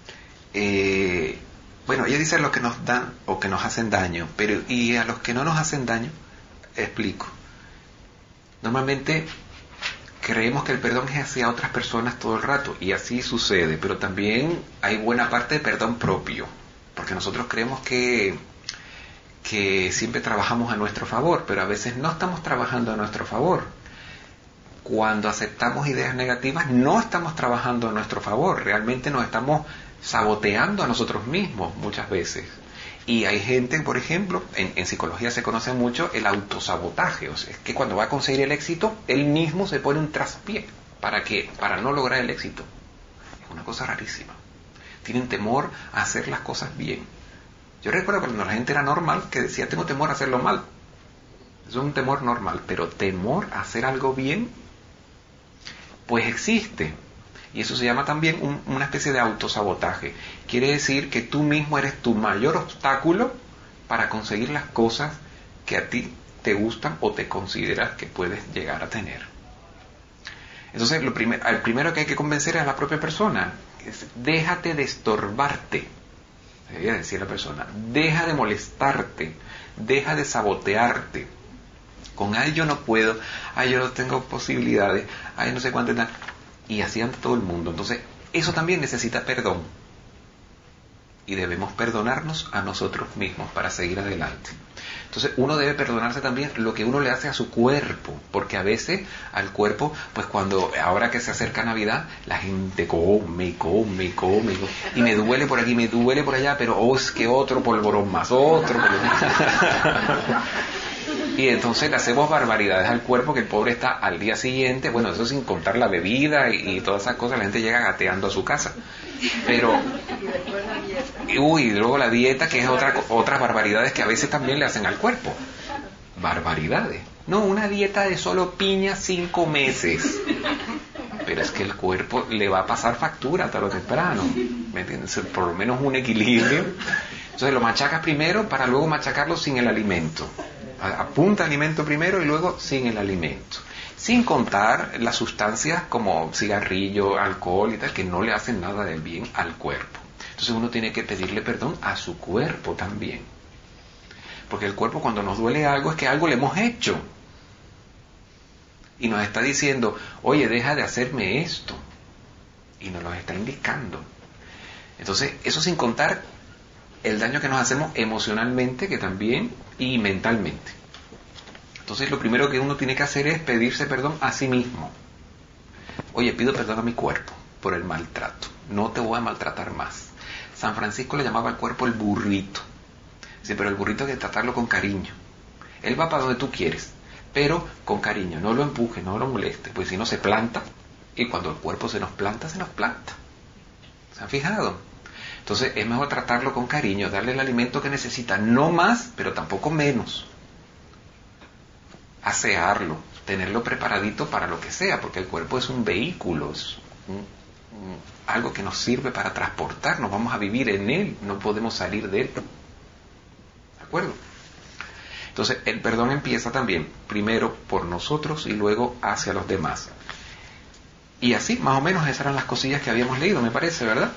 bueno, ella dice a los que nos dan o que nos hacen daño, pero y a los que no nos hacen daño, explico. Normalmente creemos que el perdón es hacia otras personas todo el rato, y así sucede, pero también hay buena parte de perdón propio, porque nosotros creemos que siempre trabajamos a nuestro favor, pero a veces no estamos trabajando a nuestro favor. Cuando aceptamos ideas negativas, no estamos trabajando a nuestro favor, realmente nos estamos saboteando a nosotros mismos muchas veces. Y hay gente, por ejemplo, en psicología se conoce mucho el autosabotaje, o sea, es que cuando va a conseguir el éxito, él mismo se pone un traspié para no lograr el éxito. Es una cosa rarísima. Tienen temor a hacer las cosas bien. Yo recuerdo cuando la gente era normal que decía, tengo temor a hacerlo mal. Eso es un temor normal, pero temor a hacer algo bien, pues existe. Y eso se llama también una especie de autosabotaje. Quiere decir que tú mismo eres tu mayor obstáculo para conseguir las cosas que a ti te gustan o te consideras que puedes llegar a tener. Entonces, el primero que hay que convencer es a la propia persona. Déjate de estorbarte. Debería decir la persona, deja de molestarte, deja de sabotearte con ay yo no puedo, ay yo no tengo posibilidades, ay no sé cuánto, y así anda todo el mundo. Entonces eso también necesita perdón, y debemos perdonarnos a nosotros mismos para seguir adelante. Entonces uno debe perdonarse también lo que uno le hace a su cuerpo, porque a veces al cuerpo, pues ahora que se acerca Navidad, la gente come, y me duele por aquí, me duele por allá, pero es que otro polvorón más, y entonces le hacemos barbaridades al cuerpo que el pobre está al día siguiente, bueno, eso sin contar la bebida y todas esas cosas, la gente llega gateando a su casa. Pero y luego la dieta, que es otras barbaridades que a veces también le hacen al cuerpo. Barbaridades. No, una dieta de solo piña 5 meses. Pero es que el cuerpo le va a pasar factura tarde o temprano. ¿Me entiendes? Por lo menos un equilibrio Entonces lo machacas primero para luego machacarlo sin el alimento. Apunta alimento primero y luego sin el alimento. Sin contar las sustancias como cigarrillo, alcohol y tal, que no le hacen nada de bien al cuerpo. Entonces uno tiene que pedirle perdón a su cuerpo también. Porque el cuerpo, cuando nos duele algo, es que algo le hemos hecho. Y nos está diciendo, oye, deja de hacerme esto. Y nos lo está indicando. Entonces, eso sin contar el daño que nos hacemos emocionalmente, que también, y mentalmente. Entonces, lo primero que uno tiene que hacer es pedirse perdón a sí mismo. Oye, pido perdón a mi cuerpo por el maltrato. No te voy a maltratar más. San Francisco le llamaba al cuerpo el burrito. Sí, pero el burrito hay que tratarlo con cariño. Él va para donde tú quieres, pero con cariño. No lo empuje, no lo moleste, pues si no se planta, y cuando el cuerpo se nos planta, se nos planta. ¿Se han fijado? Entonces es mejor tratarlo con cariño, darle el alimento que necesita, no más, pero tampoco menos. Asearlo, tenerlo preparadito para lo que sea, porque el cuerpo es un vehículo, es algo que nos sirve para transportarnos, vamos a vivir en él, no podemos salir de él. ¿De acuerdo? Entonces el perdón empieza también, primero por nosotros y luego hacia los demás. Y así, más o menos, esas eran las cosillas que habíamos leído, me parece, ¿verdad?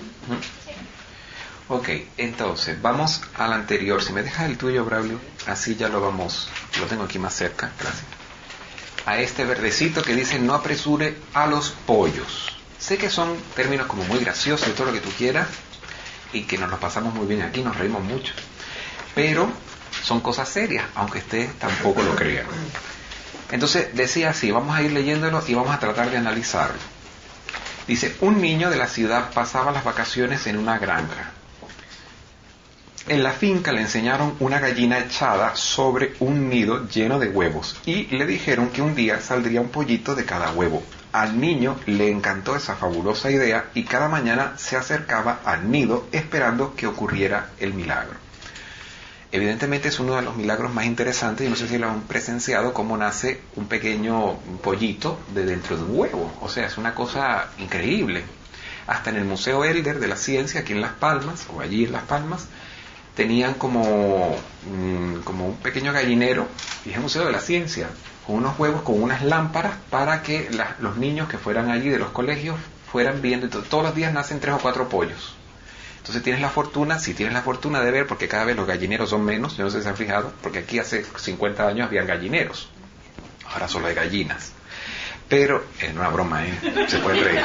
Ok, entonces, vamos al anterior. Si me dejas el tuyo, Braulio, así ya lo tengo aquí más cerca, gracias. A este verdecito que dice, no apresure a los pollos. Sé que son términos como muy graciosos y todo lo que tú quieras, y que nos los pasamos muy bien aquí, nos reímos mucho. Pero son cosas serias, aunque ustedes tampoco lo crean. Entonces, decía así, vamos a ir leyéndolo y vamos a tratar de analizarlo. Dice, un niño de la ciudad pasaba las vacaciones en una granja. En la finca le enseñaron una gallina echada sobre un nido lleno de huevos y le dijeron que un día saldría un pollito de cada huevo. Al niño le encantó esa fabulosa idea y cada mañana se acercaba al nido esperando que ocurriera el milagro. Evidentemente es uno de los milagros más interesantes y no sé si lo han presenciado, cómo nace un pequeño pollito de dentro de un huevo. O sea, es una cosa increíble. Hasta en el Museo Elder de la Ciencia, aquí en Las Palmas, o allí en Las Palmas, tenían como un pequeño gallinero, y es el Museo de la Ciencia, con unos huevos, con unas lámparas, para que los niños que fueran allí de los colegios fueran viendo. Todos los días nacen 3 o 4 pollos. Entonces tienes la fortuna de ver, porque cada vez los gallineros son menos, yo no sé si se han fijado, porque aquí hace 50 años habían gallineros, ahora solo hay gallinas. Pero, es una broma, se puede reír.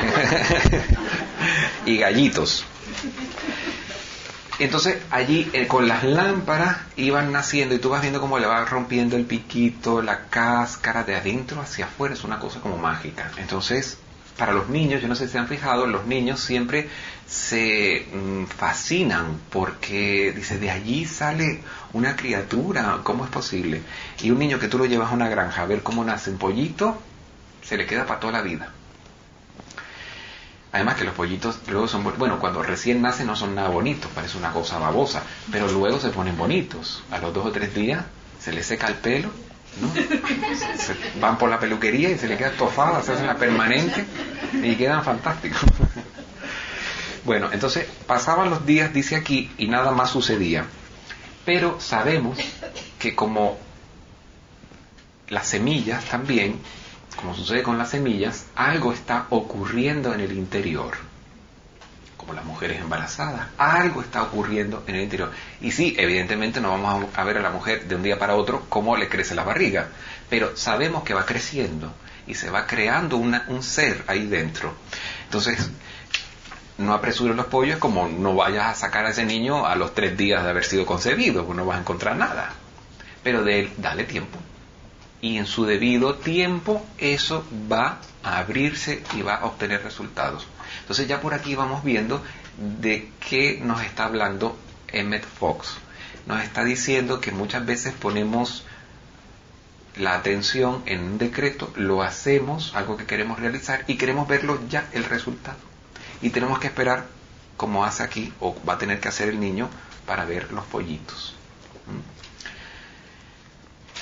Y gallitos. Entonces allí con las lámparas iban naciendo y tú vas viendo cómo le va rompiendo el piquito, la cáscara de adentro hacia afuera, es una cosa como mágica. Entonces, para los niños, yo no sé si se han fijado, los niños siempre se fascinan porque dice, de allí sale una criatura, ¿cómo es posible? Y un niño que tú lo llevas a una granja a ver cómo nace un pollito, se le queda para toda la vida. Además que los pollitos luego son, bueno, cuando recién nacen no son nada bonitos, parece una cosa babosa, pero luego se ponen bonitos. A los 2 o 3 días se les seca el pelo, ¿no? Se van por la peluquería y se les queda estofada, se hacen la permanente y quedan fantásticos. Bueno, entonces pasaban los días, dice aquí, y nada más sucedía. Pero sabemos que como las semillas también, como sucede con las semillas, algo está ocurriendo en el interior. Como las mujeres embarazadas, algo está ocurriendo en el interior. Y sí, evidentemente no vamos a ver a la mujer de un día para otro cómo le crece la barriga, pero sabemos que va creciendo y se va creando un ser ahí dentro. Entonces, no apresures los pollos, como no vayas a sacar a ese niño a los 3 días de haber sido concebido, pues no vas a encontrar nada. Pero de él, dale tiempo. Y en su debido tiempo eso va a abrirse y va a obtener resultados. Entonces ya por aquí vamos viendo de qué nos está hablando Emmett Fox. Nos está diciendo que muchas veces ponemos la atención en un decreto, lo hacemos, algo que queremos realizar, y queremos verlo ya el resultado. Y tenemos que esperar, como hace aquí, o va a tener que hacer el niño, para ver los pollitos.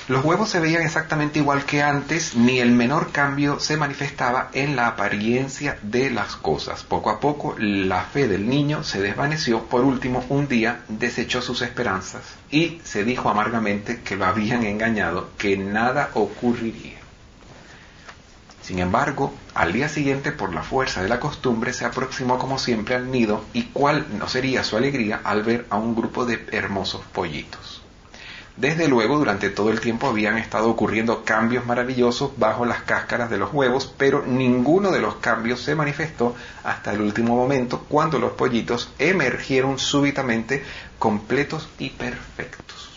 Los huevos se veían exactamente igual que antes, ni el menor cambio se manifestaba en la apariencia de las cosas. Poco a poco la fe del niño se desvaneció. Por último, un día desechó sus esperanzas y se dijo amargamente que lo habían engañado, que nada ocurriría. Sin embargo, al día siguiente, por la fuerza de la costumbre, se aproximó como siempre al nido, y cuál no sería su alegría al ver a un grupo de hermosos pollitos. Desde luego, durante todo el tiempo habían estado ocurriendo cambios maravillosos bajo las cáscaras de los huevos, pero ninguno de los cambios se manifestó hasta el último momento, cuando los pollitos emergieron súbitamente completos y perfectos.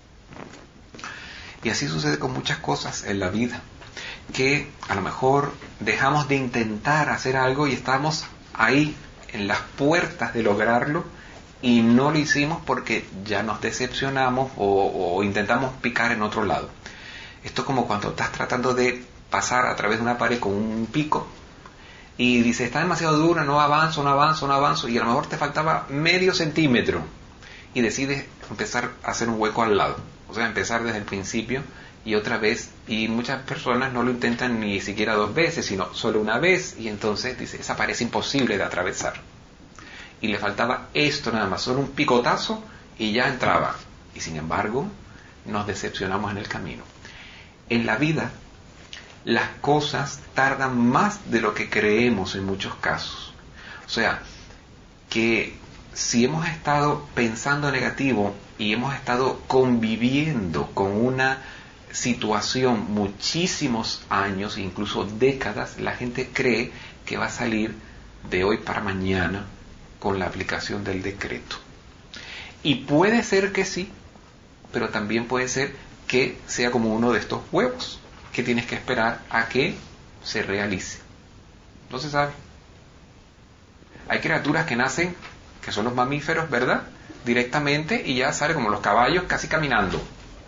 Y así sucede con muchas cosas en la vida, que a lo mejor dejamos de intentar hacer algo y estamos ahí en las puertas de lograrlo, y no lo hicimos porque ya nos decepcionamos o intentamos picar en otro lado. Esto es como cuando estás tratando de pasar a través de una pared con un pico y dices, está demasiado dura, no avanzo, y a lo mejor te faltaba medio centímetro y decides empezar a hacer un hueco al lado. O sea, empezar desde el principio y otra vez, y muchas personas no lo intentan ni siquiera 2 veces, sino solo una vez, y entonces dice, esa pared es imposible de atravesar. Y le faltaba esto nada más, solo un picotazo y ya entraba. Y sin embargo, nos decepcionamos en el camino. En la vida, las cosas tardan más de lo que creemos en muchos casos. O sea, que si hemos estado pensando negativo y hemos estado conviviendo con una situación muchísimos años, incluso décadas, la gente cree que va a salir de hoy para mañana con la aplicación del decreto. Y puede ser que sí, pero también puede ser que sea como uno de estos huevos, que tienes que esperar a que se realice. No se sabe. Hay criaturas que nacen, que son los mamíferos, ¿verdad? Directamente, y ya sale como los caballos casi caminando.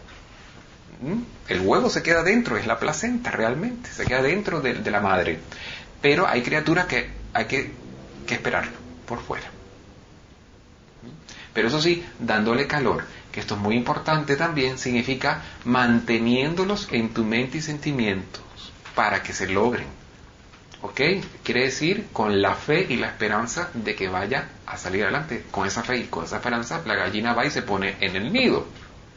El huevo se queda dentro, es la placenta realmente, se queda dentro de la madre. Pero hay criaturas que hay que esperarlo por fuera. Pero eso sí, dándole calor, que esto es muy importante también, significa manteniéndolos en tu mente y sentimientos para que se logren. ¿Ok? Quiere decir con la fe y la esperanza de que vaya a salir adelante. Con esa fe y con esa esperanza, la gallina va y se pone en el nido,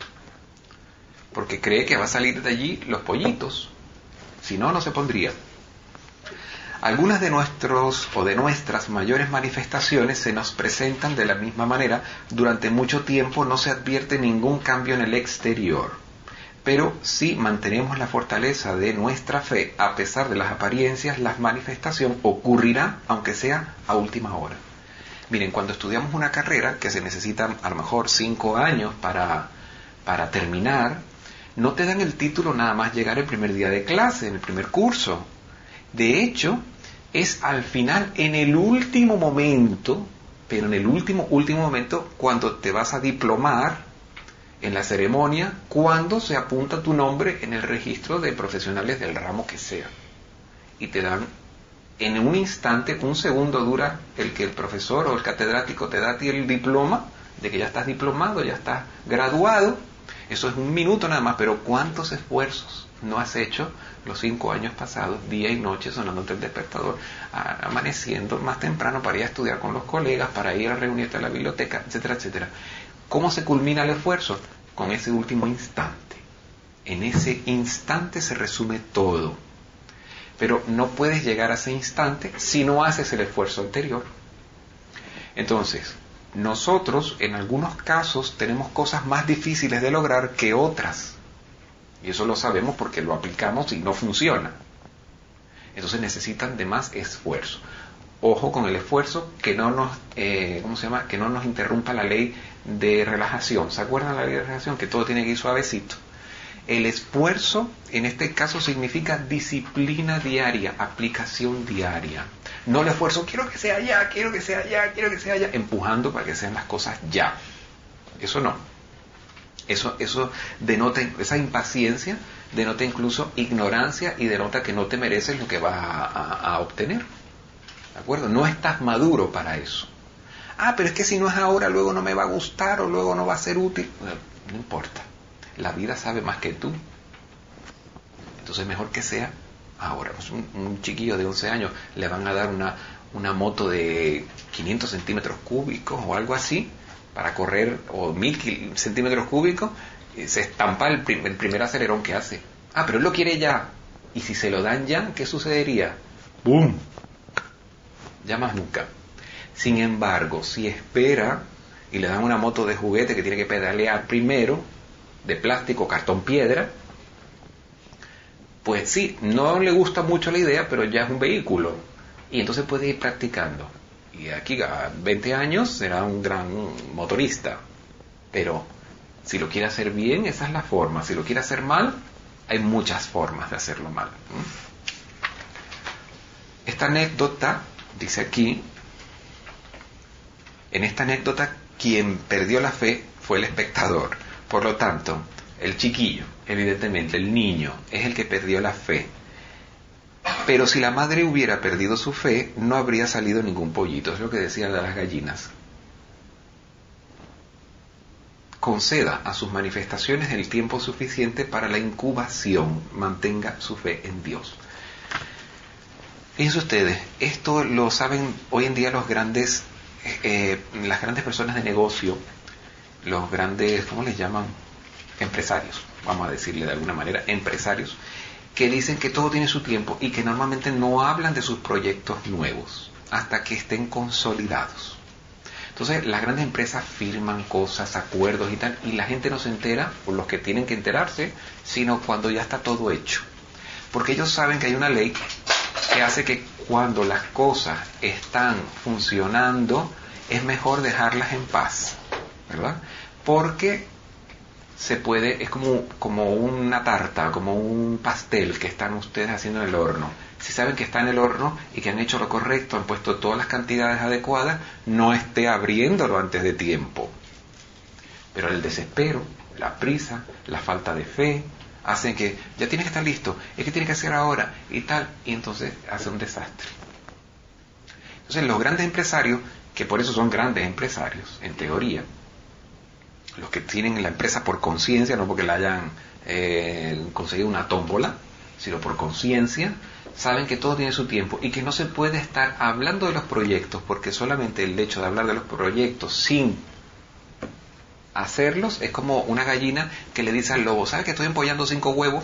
porque cree que va a salir de allí los pollitos. Si no, no se pondría. Algunas de nuestras mayores manifestaciones se nos presentan de la misma manera. Durante mucho tiempo no se advierte ningún cambio en el exterior, pero si mantenemos la fortaleza de nuestra fe, a pesar de las apariencias, la manifestación ocurrirá, aunque sea a última hora. Miren, cuando estudiamos una carrera, que se necesitan a lo mejor 5 años para terminar, no te dan el título nada más llegar el primer día de clase, en el primer curso. De hecho, es al final, en el último momento, pero en el último momento, cuando te vas a diplomar en la ceremonia, cuando se apunta tu nombre en el registro de profesionales del ramo que sea. Y te dan, en un instante, un segundo dura el que el profesor o el catedrático te da a ti el diploma, de que ya estás diplomado, ya estás graduado. Eso es 1 minuto nada más, pero ¿cuántos esfuerzos no has hecho los 5 años pasados, día y noche, sonándote el despertador, amaneciendo más temprano para ir a estudiar con los colegas, para ir a reunirte a la biblioteca, etcétera, etcétera? ¿Cómo se culmina el esfuerzo? Con ese último instante. En ese instante se resume todo. Pero no puedes llegar a ese instante si no haces el esfuerzo anterior. Entonces, nosotros en algunos casos tenemos cosas más difíciles de lograr que otras. Y eso lo sabemos porque lo aplicamos y no funciona. Entonces necesitan de más esfuerzo. Ojo con el esfuerzo, que no nos, que no nos interrumpa la ley de relajación. ¿Se acuerdan la ley de relajación? Que todo tiene que ir suavecito. El esfuerzo, en este caso, significa disciplina diaria, aplicación diaria. No el esfuerzo, quiero que sea ya, quiero que sea ya, quiero que sea ya, empujando para que sean las cosas ya. Eso no. Eso denota, esa impaciencia denota incluso ignorancia y denota que no te mereces lo que vas a obtener. ¿De acuerdo? No estás maduro para eso. Pero es que si no es ahora, luego no me va a gustar o luego no va a ser útil. No importa. La vida sabe más que tú Entonces mejor que sea ahora. Pues un chiquillo de 11 años le van a dar una moto de 500 centímetros cúbicos o algo así para correr, o 1000 centímetros cúbicos, se estampa el primer acelerón que hace. Ah, pero él lo quiere ya. Y si se lo dan ya, ¿qué sucedería? ¡Bum! Ya más nunca. Sin embargo, si espera y le dan una moto de juguete que tiene que pedalear primero, de plástico, cartón, piedra, pues sí, no le gusta mucho la idea, pero ya es un vehículo. Y entonces puede ir practicando. Y aquí a 20 años será un gran motorista. Pero si lo quiere hacer bien, esa es la forma. Si lo quiere hacer mal, hay muchas formas de hacerlo mal. Esta anécdota, dice aquí, en esta anécdota quien perdió la fe fue el espectador. Por lo tanto, el chiquillo, evidentemente, el niño, es el que perdió la fe. Pero si la madre hubiera perdido su fe, no habría salido ningún pollito. Es lo que decían de las gallinas. Conceda a sus manifestaciones el tiempo suficiente para la incubación. Mantenga su fe en Dios. Fíjense ustedes, esto lo saben hoy en día las grandes personas de negocio, los grandes, ¿cómo les llaman? Empresarios, vamos a decirle de alguna manera, empresarios, que dicen que todo tiene su tiempo y que normalmente no hablan de sus proyectos nuevos hasta que estén consolidados. Entonces las grandes empresas firman cosas, acuerdos y tal, y la gente no se entera, por los que tienen que enterarse, sino cuando ya está todo hecho. Porque ellos saben que hay una ley que hace que cuando las cosas están funcionando, es mejor dejarlas en paz, ¿verdad? Porque se puede, es como una tarta, como un pastel que están ustedes haciendo en el horno. Si saben que está en el horno y que han hecho lo correcto, han puesto todas las cantidades adecuadas, no esté abriéndolo antes de tiempo. Pero el desespero, la prisa, la falta de fe, hacen que ya tiene que estar listo, es que tiene que hacer ahora y tal, y entonces hace un desastre. Entonces los grandes empresarios, que por eso son grandes empresarios, en teoría, los que tienen la empresa por conciencia, no porque la hayan conseguido una tómbola, sino por conciencia, saben que todo tiene su tiempo y que no se puede estar hablando de los proyectos, porque solamente el hecho de hablar de los proyectos sin hacerlos es como una gallina que le dice al lobo, ¿sabes que estoy empollando 5 huevos?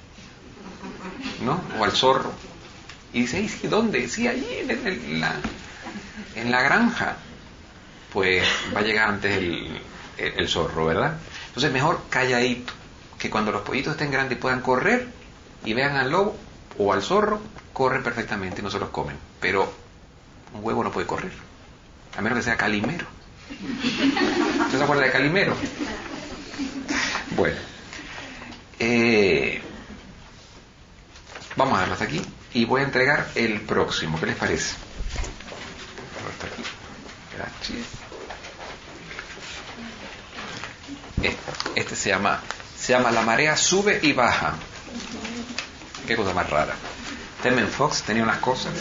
¿No? O al zorro. Y dice, ¿y dónde? Sí, allí en la granja. Pues va a llegar antes el zorro, ¿verdad? Entonces mejor calladito, que cuando los pollitos estén grandes y puedan correr y vean al lobo o al zorro, corren perfectamente y no se los comen. Pero un huevo no puede correr, a menos que sea Calimero. ¿Usted se acuerda de Calimero? Bueno, vamos a dejarlo hasta aquí y voy a entregar el próximo. ¿Qué les parece? Hasta aquí. Gracias. Este se llama La marea sube y baja. Qué cosa más rara. Temen Fox tenía unas cosas.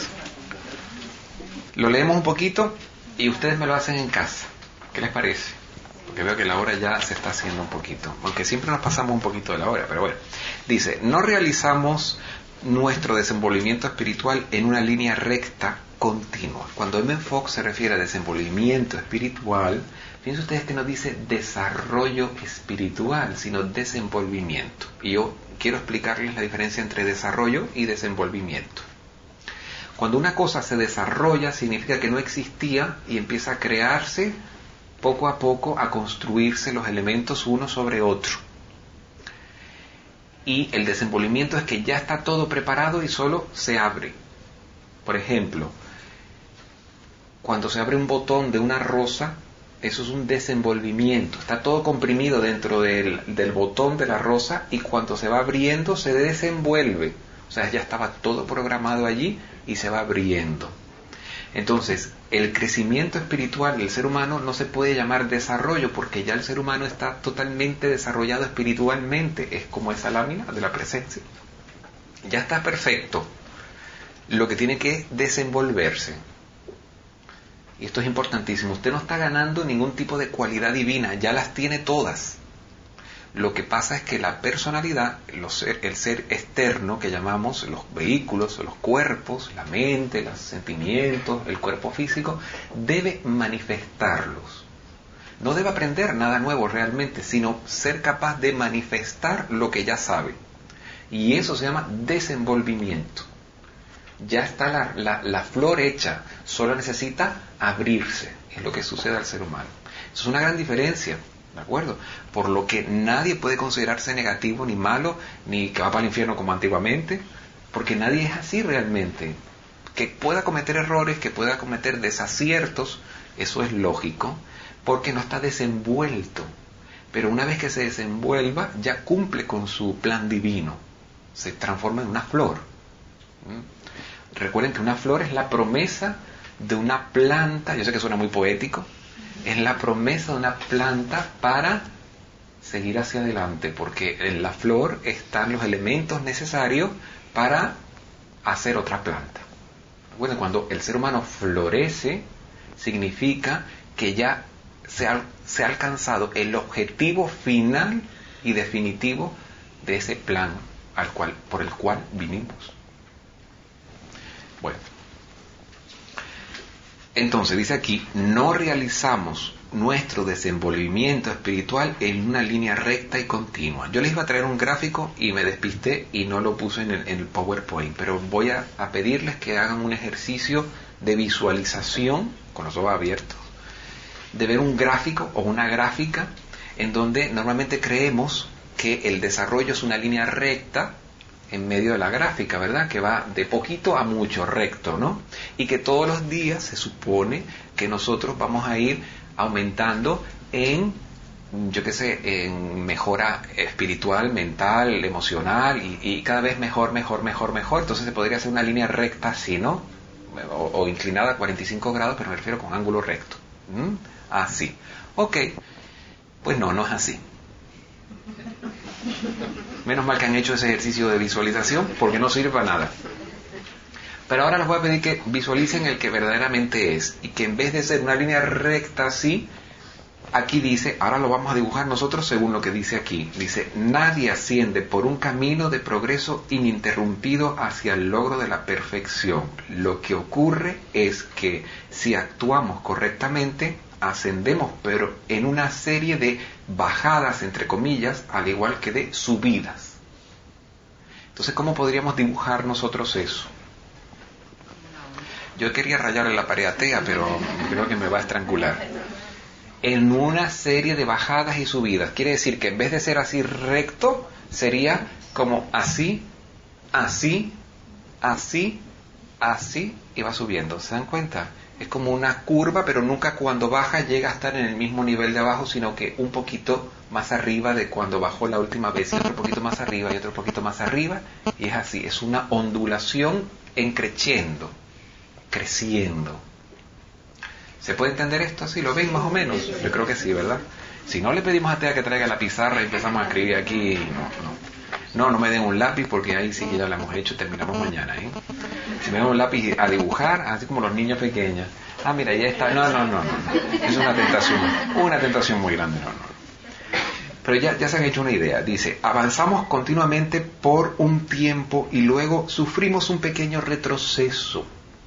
Lo leemos un poquito y ustedes me lo hacen en casa. ¿Qué les parece? Porque veo que la hora ya se está haciendo un poquito, aunque siempre nos pasamos un poquito de la hora, pero bueno. Dice, no realizamos nuestro desenvolvimiento espiritual en una línea recta continua. Cuando M. Fox se refiere a desenvolvimiento espiritual, fíjense ustedes que no dice desarrollo espiritual, sino desenvolvimiento. Y yo quiero explicarles la diferencia entre desarrollo y desenvolvimiento. Cuando una cosa se desarrolla, significa que no existía y empieza a crearse poco a poco, a construirse los elementos uno sobre otro. Y el desenvolvimiento es que ya está todo preparado y solo se abre. Por ejemplo, cuando se abre un botón de una rosa, eso es un desenvolvimiento. Está todo comprimido dentro del botón de la rosa y cuando se va abriendo se desenvuelve. O sea, ya estaba todo programado allí y se va abriendo. Entonces, el crecimiento espiritual del ser humano no se puede llamar desarrollo porque ya el ser humano está totalmente desarrollado espiritualmente. Es como esa lámina de la presencia. Ya está perfecto. Lo que tiene que desenvolverse. Y esto es importantísimo. Usted no está ganando ningún tipo de cualidad divina. Ya las tiene todas. Lo que pasa es que la personalidad, el ser externo que llamamos los vehículos, los cuerpos, la mente, los sentimientos, el cuerpo físico, debe manifestarlos. No debe aprender nada nuevo realmente, sino ser capaz de manifestar lo que ya sabe. Y eso se llama desenvolvimiento. Ya está la flor hecha, solo necesita abrirse. Es lo que sucede al ser humano. Eso es una gran diferencia, ¿de acuerdo? Por lo que nadie puede considerarse negativo, ni malo, ni que va para el infierno como antiguamente, porque nadie es así realmente. Que pueda cometer errores, que pueda cometer desaciertos, eso es lógico, porque no está desenvuelto. Pero una vez que se desenvuelva, ya cumple con su plan divino. Se transforma en una flor. Recuerden que una flor es la promesa de una planta, yo sé que suena muy poético, es la promesa de una planta para seguir hacia adelante, porque en la flor están los elementos necesarios para hacer otra planta. Bueno, cuando el ser humano florece, significa que ya se ha alcanzado el objetivo final y definitivo de ese plan por el cual vinimos. Bueno, entonces dice aquí, no realizamos nuestro desenvolvimiento espiritual en una línea recta y continua. Yo les iba a traer un gráfico y me despisté y no lo puse en el PowerPoint, pero voy a pedirles que hagan un ejercicio de visualización con los ojos abiertos, de ver un gráfico o una gráfica en donde normalmente creemos que el desarrollo es una línea recta en medio de la gráfica, ¿verdad? Que va de poquito a mucho recto, ¿no? Y que todos los días se supone que nosotros vamos a ir aumentando en, yo qué sé, en mejora espiritual, mental, emocional y cada vez mejor. Entonces se podría hacer una línea recta así, ¿no? O inclinada a 45 grados, pero me refiero con ángulo recto. Así. Ok. Pues no es así. Menos mal que han hecho ese ejercicio de visualización, porque no sirve para nada. Pero ahora les voy a pedir que visualicen el que verdaderamente es, y que en vez de ser una línea recta así, aquí dice, ahora lo vamos a dibujar nosotros según lo que dice aquí. Dice, nadie asciende por un camino de progreso ininterrumpido hacia el logro de la perfección. Lo que ocurre es que si actuamos correctamente, ascendemos, pero en una serie de bajadas, entre comillas, al igual que de subidas. Entonces, ¿cómo podríamos dibujar nosotros eso? Yo quería rayarle la pared atea, pero creo que me va a estrangular. En una serie de bajadas y subidas. Quiere decir que en vez de ser así recto, sería como así, así, así, así, y va subiendo. ¿Se dan cuenta? Es como una curva, pero nunca cuando baja llega a estar en el mismo nivel de abajo, sino que un poquito más arriba de cuando bajó la última vez, y otro poquito más arriba, y otro poquito más arriba, y es así, es una ondulación en creciendo, creciendo. ¿Se puede entender esto así? ¿Lo ven más o menos? Yo creo que sí, ¿verdad? Si no, le pedimos a Tea que traiga la pizarra y empezamos a escribir aquí. No me den un lápiz, porque ahí sí que ya lo hemos hecho, terminamos mañana, ¿eh? Si me dan un lápiz a dibujar, así como los niños pequeños. Ah, mira, ya está. No. Es una tentación muy grande, no. Pero ya se han hecho una idea. Dice, avanzamos continuamente por un tiempo y luego sufrimos un pequeño retroceso.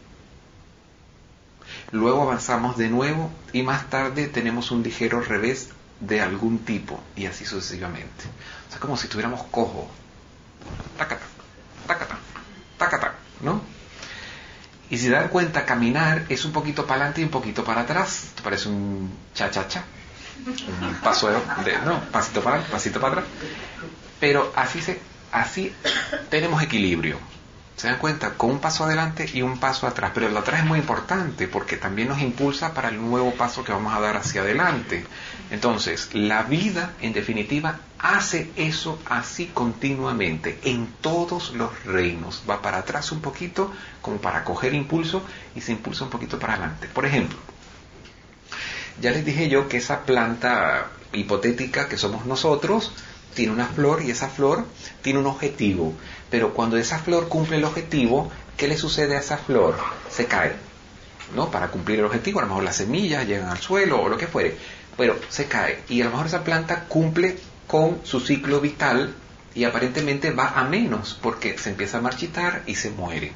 Luego avanzamos de nuevo y más tarde tenemos un ligero revés de algún tipo, y así sucesivamente. O sea, como si estuviéramos cojo. Tacata, tacata, tacata, ¿no? Y si dan cuenta, caminar es un poquito para adelante y un poquito para atrás. Esto parece un cha-cha-cha. Un paso pasito para adelante, pasito para atrás. Pero así tenemos equilibrio. ¿Se dan cuenta? Con un paso adelante y un paso atrás. Pero el atrás es muy importante porque también nos impulsa para el nuevo paso que vamos a dar hacia adelante. Entonces, la vida, en definitiva, hace eso así continuamente. En todos los reinos. Va para atrás un poquito, como para coger impulso, y se impulsa un poquito para adelante. Por ejemplo, ya les dije yo que esa planta hipotética que somos nosotros tiene una flor, y esa flor tiene un objetivo. Pero cuando esa flor cumple el objetivo, ¿qué le sucede a esa flor? Se cae, ¿no? Para cumplir el objetivo, a lo mejor las semillas llegan al suelo o lo que fuere, pero se cae. Y a lo mejor esa planta cumple con su ciclo vital y aparentemente va a menos porque se empieza a marchitar y se muere.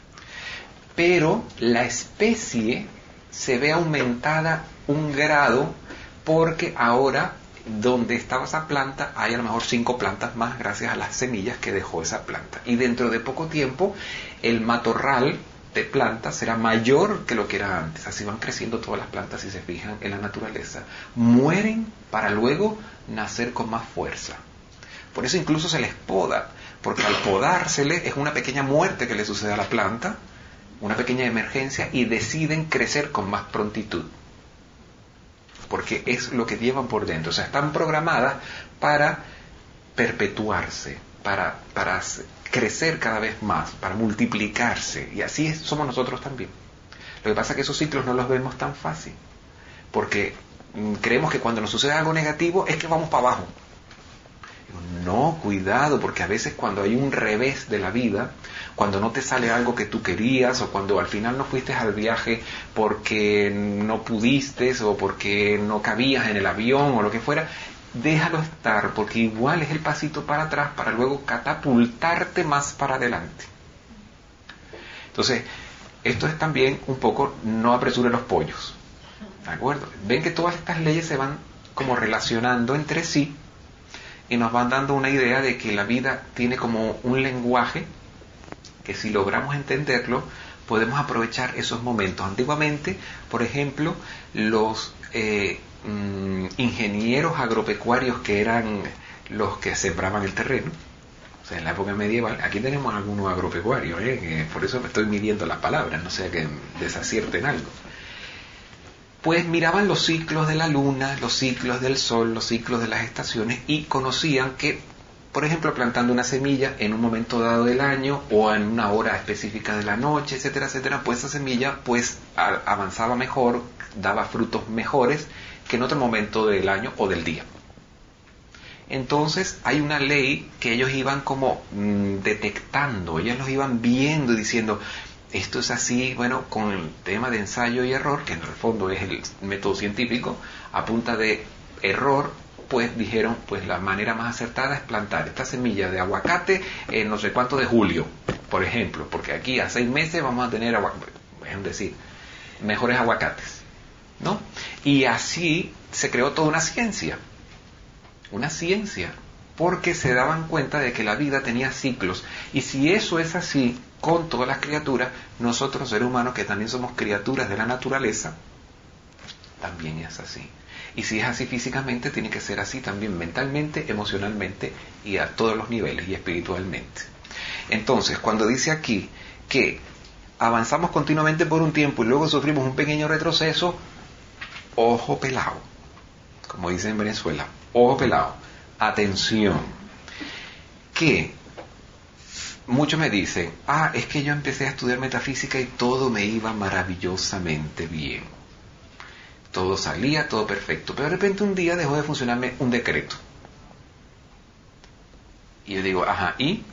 Pero la especie se ve aumentada un grado porque ahora donde estaba esa planta hay a lo mejor 5 plantas más gracias a las semillas que dejó esa planta. Y dentro de poco tiempo el matorral de plantas será mayor que lo que era antes. Así van creciendo todas las plantas, si se fijan en la naturaleza. Mueren para luego nacer con más fuerza. Por eso incluso se les poda, porque al podársele es una pequeña muerte que le sucede a la planta, una pequeña emergencia, y deciden crecer con más prontitud. Porque es lo que llevan por dentro. O sea, están programadas para perpetuarse, para crecer cada vez más, para multiplicarse. Y así somos nosotros también. Lo que pasa es que esos ciclos no los vemos tan fácil. Porque creemos que cuando nos sucede algo negativo es que vamos para abajo. No, cuidado, porque a veces cuando hay un revés de la vida, cuando no te sale algo que tú querías, o cuando al final no fuiste al viaje porque no pudiste, o porque no cabías en el avión, o lo que fuera, déjalo estar, porque igual es el pasito para atrás para luego catapultarte más para adelante. Entonces, esto es también un poco, no apresure los pollos, ¿de acuerdo? Ven que todas estas leyes se van como relacionando entre sí, y nos van dando una idea de que la vida tiene como un lenguaje que si logramos entenderlo, podemos aprovechar esos momentos. Antiguamente, por ejemplo, los ingenieros agropecuarios, que eran los que sembraban el terreno, o sea, en la época medieval, aquí tenemos algunos agropecuarios, que por eso me estoy midiendo las palabras, no sea que desacierten algo. Pues miraban los ciclos de la luna, los ciclos del sol, los ciclos de las estaciones, y conocían que, por ejemplo, plantando una semilla en un momento dado del año o en una hora específica de la noche, etcétera, etcétera, pues esa semilla pues avanzaba mejor, daba frutos mejores que en otro momento del año o del día. Entonces hay una ley que ellos iban como detectando, ellos los iban viendo y diciendo, esto es así, bueno, con el tema de ensayo y error, que en el fondo es el método científico, a punta de error, pues dijeron, pues la manera más acertada es plantar esta semilla de aguacate en no sé cuánto de julio, por ejemplo, porque aquí a 6 meses vamos a tener, es decir, mejores aguacates, ¿no? Y así se creó toda una ciencia, porque se daban cuenta de que la vida tenía ciclos, y si eso es así con todas las criaturas, nosotros seres humanos que también somos criaturas de la naturaleza, también es así. Y si es así físicamente, tiene que ser así también mentalmente, emocionalmente y a todos los niveles y espiritualmente. Entonces, cuando dice aquí que avanzamos continuamente por un tiempo y luego sufrimos un pequeño retroceso, ojo pelado, como dicen en Venezuela, ojo pelado, atención, que muchos me dicen, es que yo empecé a estudiar metafísica y todo me iba maravillosamente bien. Todo salía, todo perfecto. Pero de repente un día dejó de funcionarme un decreto. Y yo digo, ¿y?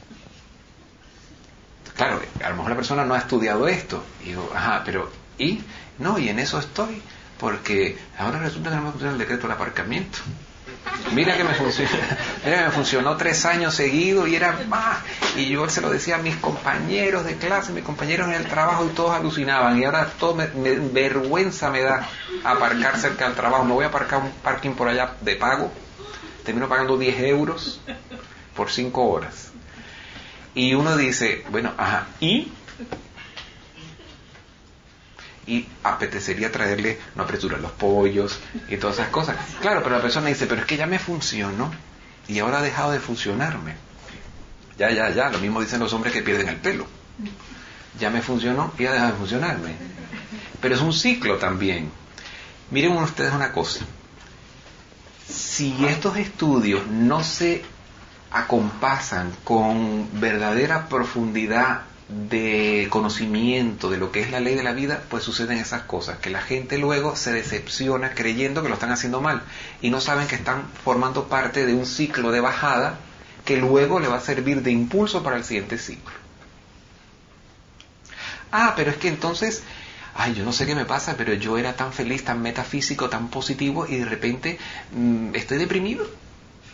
Claro, a lo mejor la persona no ha estudiado esto. Y digo, pero ¿y? No, y en eso estoy. Porque ahora resulta que no me funciona el decreto del aparcamiento. Mira que me funcionó 3 años seguidos y era más. Y yo se lo decía a mis compañeros de clase, mis compañeros en el trabajo, y todos alucinaban. Y ahora todo vergüenza me da aparcar cerca del trabajo. Me voy a aparcar un parking por allá de pago. Termino pagando 10 euros por 5 horas. Y uno dice, bueno, y apetecería traerle, no apresurar los pollos y todas esas cosas. Claro, pero la persona dice, pero es que ya me funcionó y ahora ha dejado de funcionarme. Ya, lo mismo dicen los hombres que pierden el pelo. Ya me funcionó y ha dejado de funcionarme. Pero es un ciclo también. Miren ustedes una cosa. Si estos estudios no se acompasan con verdadera profundidad de conocimiento de lo que es la ley de la vida, pues suceden esas cosas, que la gente luego se decepciona creyendo que lo están haciendo mal y no saben que están formando parte de un ciclo de bajada que luego le va a servir de impulso para el siguiente ciclo. Pero es que entonces, yo no sé qué me pasa, pero yo era tan feliz, tan metafísico, tan positivo, y de repente estoy deprimido.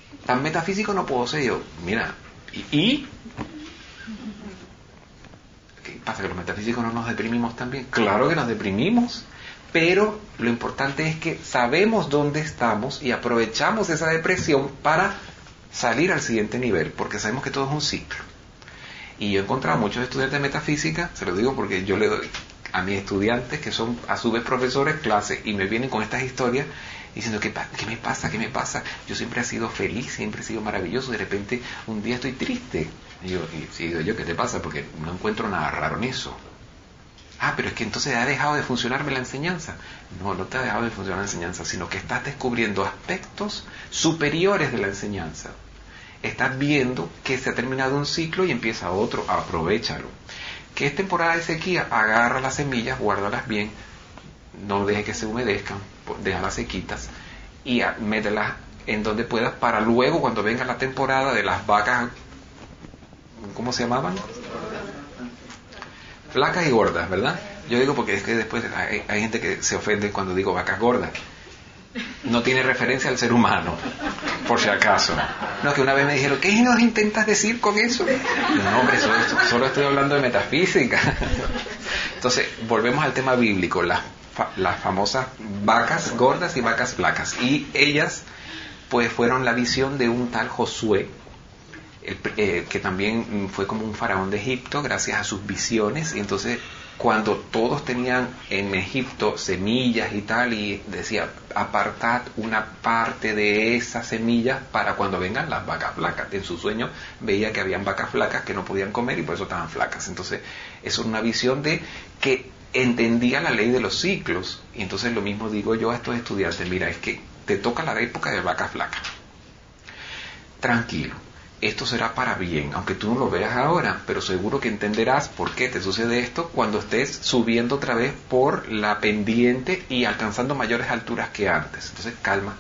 Tan metafísico no puedo ser yo. Mira, ¿y? ¿Qué pasa? ¿Que los metafísicos no nos deprimimos también? Claro que nos deprimimos, pero lo importante es que sabemos dónde estamos y aprovechamos esa depresión para salir al siguiente nivel, porque sabemos que todo es un ciclo. Y yo he encontrado muchos estudiantes de metafísica, se lo digo porque yo le doy a mis estudiantes, que son a su vez profesores, clases, y me vienen con estas historias diciendo, ¿qué me pasa? ¿Qué me pasa? Yo siempre he sido feliz, siempre he sido maravilloso, de repente un día estoy triste. Y digo, ¿qué te pasa? Porque no encuentro nada raro en eso. Ah, pero es que entonces ha dejado de funcionarme la enseñanza. No, no te ha dejado de funcionar la enseñanza, sino que estás descubriendo aspectos superiores de la enseñanza. Estás viendo que se ha terminado un ciclo y empieza otro, aprovéchalo. Que es temporada de sequía, agarra las semillas, guárdalas bien, no dejes que se humedezcan, déjalas sequitas y mételas en donde puedas para luego, cuando venga la temporada de las vacas, ¿cómo se llamaban? Flacas y gordas, ¿verdad? Yo digo porque es que después hay gente que se ofende cuando digo vacas gordas. No tiene referencia al ser humano, por si acaso. No, que una vez me dijeron, ¿qué nos intentas decir con eso? No, hombre, solo estoy hablando de metafísica. Entonces, volvemos al tema bíblico, las famosas vacas gordas y vacas flacas. Y ellas, pues, fueron la visión de un tal Josué, que también fue como un faraón de Egipto gracias a sus visiones. Y entonces, cuando todos tenían en Egipto semillas y tal, y decía, apartad una parte de esas semillas para cuando vengan las vacas flacas. En su sueño veía que habían vacas flacas que no podían comer y por eso estaban flacas. Entonces, eso es una visión de que entendía la ley de los ciclos. Y entonces lo mismo digo yo a estos estudiantes, mira, es que te toca la época de vacas flacas. Tranquilo. Esto será para bien, aunque tú no lo veas ahora, pero seguro que entenderás por qué te sucede esto cuando estés subiendo otra vez por la pendiente y alcanzando mayores alturas que antes. Entonces, calma.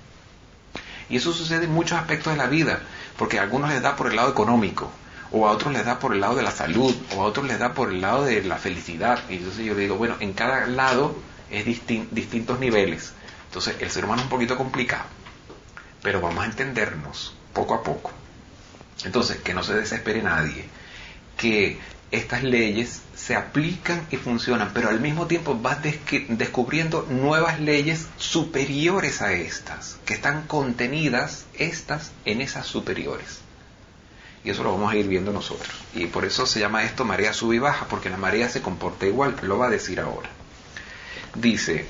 Y eso sucede en muchos aspectos de la vida, porque a algunos les da por el lado económico, o a otros les da por el lado de la salud, o a otros les da por el lado de la felicidad. Y entonces yo le digo, bueno, en cada lado es distintos niveles. Entonces, el ser humano es un poquito complicado, pero vamos a entendernos poco a poco. Entonces, que no se desespere nadie, que estas leyes se aplican y funcionan, pero al mismo tiempo vas descubriendo nuevas leyes superiores a estas, que están contenidas estas en esas superiores. Y eso lo vamos a ir viendo nosotros. Y por eso se llama esto marea sube y baja, porque la marea se comporta igual, lo va a decir ahora. Dice,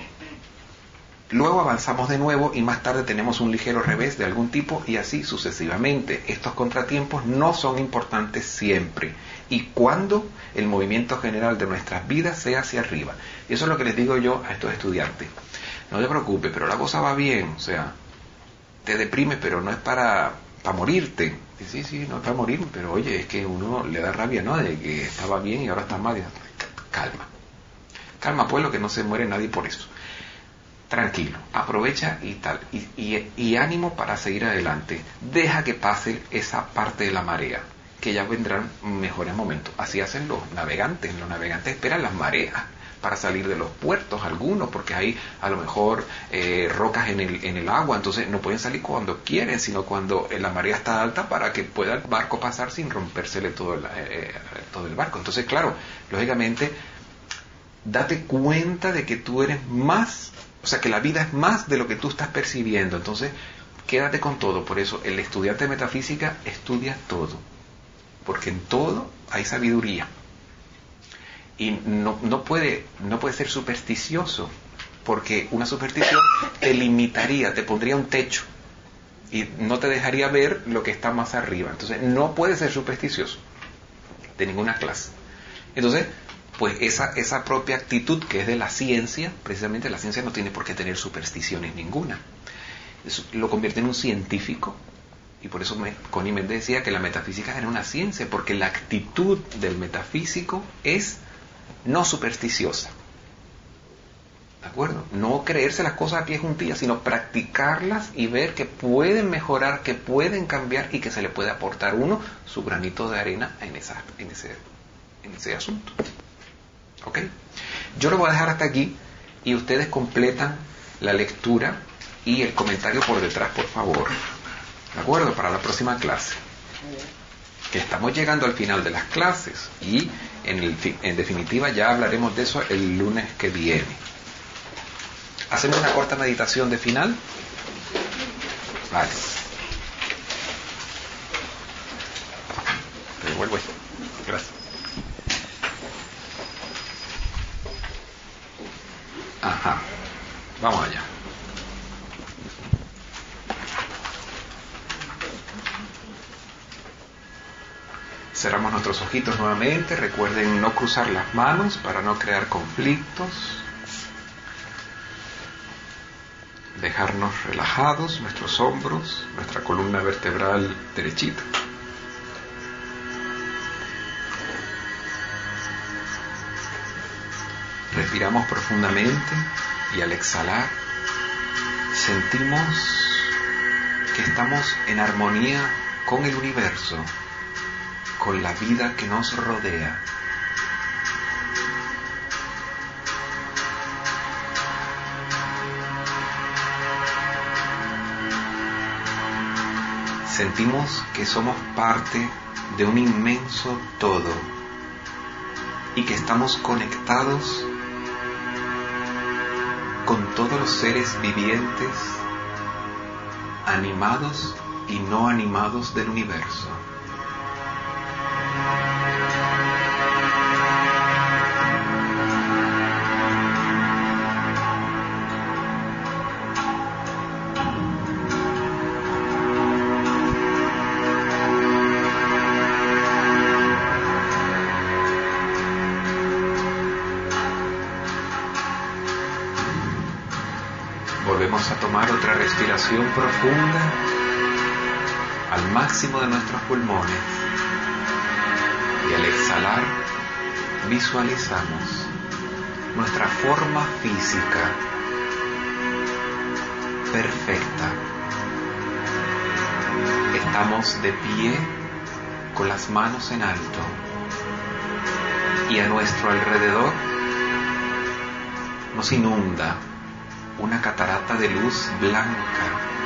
luego avanzamos de nuevo y más tarde tenemos un ligero revés de algún tipo y así sucesivamente. Estos contratiempos no son importantes siempre y cuando el movimiento general de nuestras vidas sea hacia arriba. Y eso es lo que les digo yo a estos estudiantes. No te preocupes, pero la cosa va bien, o sea, te deprime, pero no es para morirte. Sí, no es para morirme, pero oye, es que uno le da rabia, ¿no? De que estaba bien y ahora está mal. Calma, pues, lo que no se muere nadie por eso. Tranquilo, aprovecha y tal, y ánimo para seguir adelante. Deja que pase esa parte de la marea, que ya vendrán mejores momentos. Así hacen los navegantes esperan las mareas para salir de los puertos, algunos, porque hay a lo mejor rocas en el agua, entonces no pueden salir cuando quieren, sino cuando la marea está alta para que pueda el barco pasar sin rompérsele todo el barco. Entonces, claro, lógicamente, date cuenta de que tú eres más. O sea, que la vida es más de lo que tú estás percibiendo. Entonces, quédate con todo. Por eso, el estudiante de metafísica estudia todo. Porque en todo hay sabiduría. Y no puede ser supersticioso. Porque una superstición te limitaría, te pondría un techo. Y no te dejaría ver lo que está más arriba. Entonces, no puede ser supersticioso. De ninguna clase. Entonces, pues esa propia actitud que es de la ciencia, precisamente la ciencia no tiene por qué tener supersticiones ninguna. Eso lo convierte en un científico, y por eso Connie Méndez decía que la metafísica era una ciencia, porque la actitud del metafísico es no supersticiosa. ¿De acuerdo? No creerse las cosas a pie juntillas, sino practicarlas y ver que pueden mejorar, que pueden cambiar y que se le puede aportar uno su granito de arena en ese asunto. ¿Ok? Yo lo voy a dejar hasta aquí y ustedes completan la lectura y el comentario por detrás, por favor. ¿De acuerdo? Para la próxima clase. Que estamos llegando al final de las clases y en definitiva ya hablaremos de eso el lunes que viene. ¿Hacemos una corta meditación de final? Vale. Te devuelvo esto. Gracias. Ajá. Vamos allá. Cerramos nuestros ojitos nuevamente. Recuerden no cruzar las manos para no crear conflictos. Dejarnos relajados, nuestros hombros, nuestra columna vertebral derechita. Respiramos profundamente y al exhalar sentimos que estamos en armonía con el universo, con la vida que nos rodea. Sentimos que somos parte de un inmenso todo y que estamos conectados con todos los seres vivientes, animados y no animados del universo. Volvemos a tomar otra respiración profunda al máximo de nuestros pulmones y al exhalar visualizamos nuestra forma física perfecta. Estamos de pie con las manos en alto y a nuestro alrededor nos inunda una catarata de luz blanca,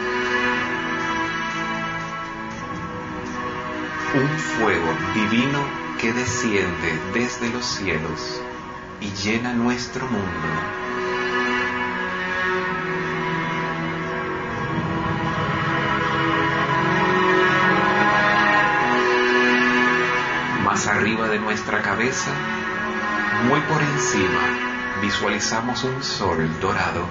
un fuego divino que desciende desde los cielos y llena nuestro mundo. Más arriba de nuestra cabeza, muy por encima, visualizamos un sol dorado.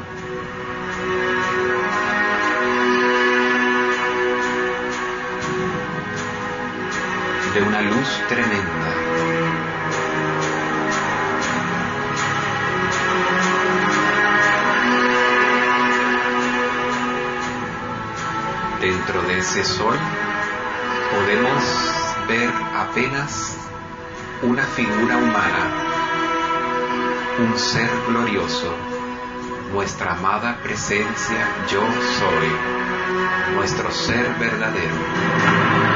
De una luz tremenda. Dentro de ese sol podemos ver apenas una figura humana, un ser glorioso, nuestra amada presencia yo soy, nuestro ser verdadero.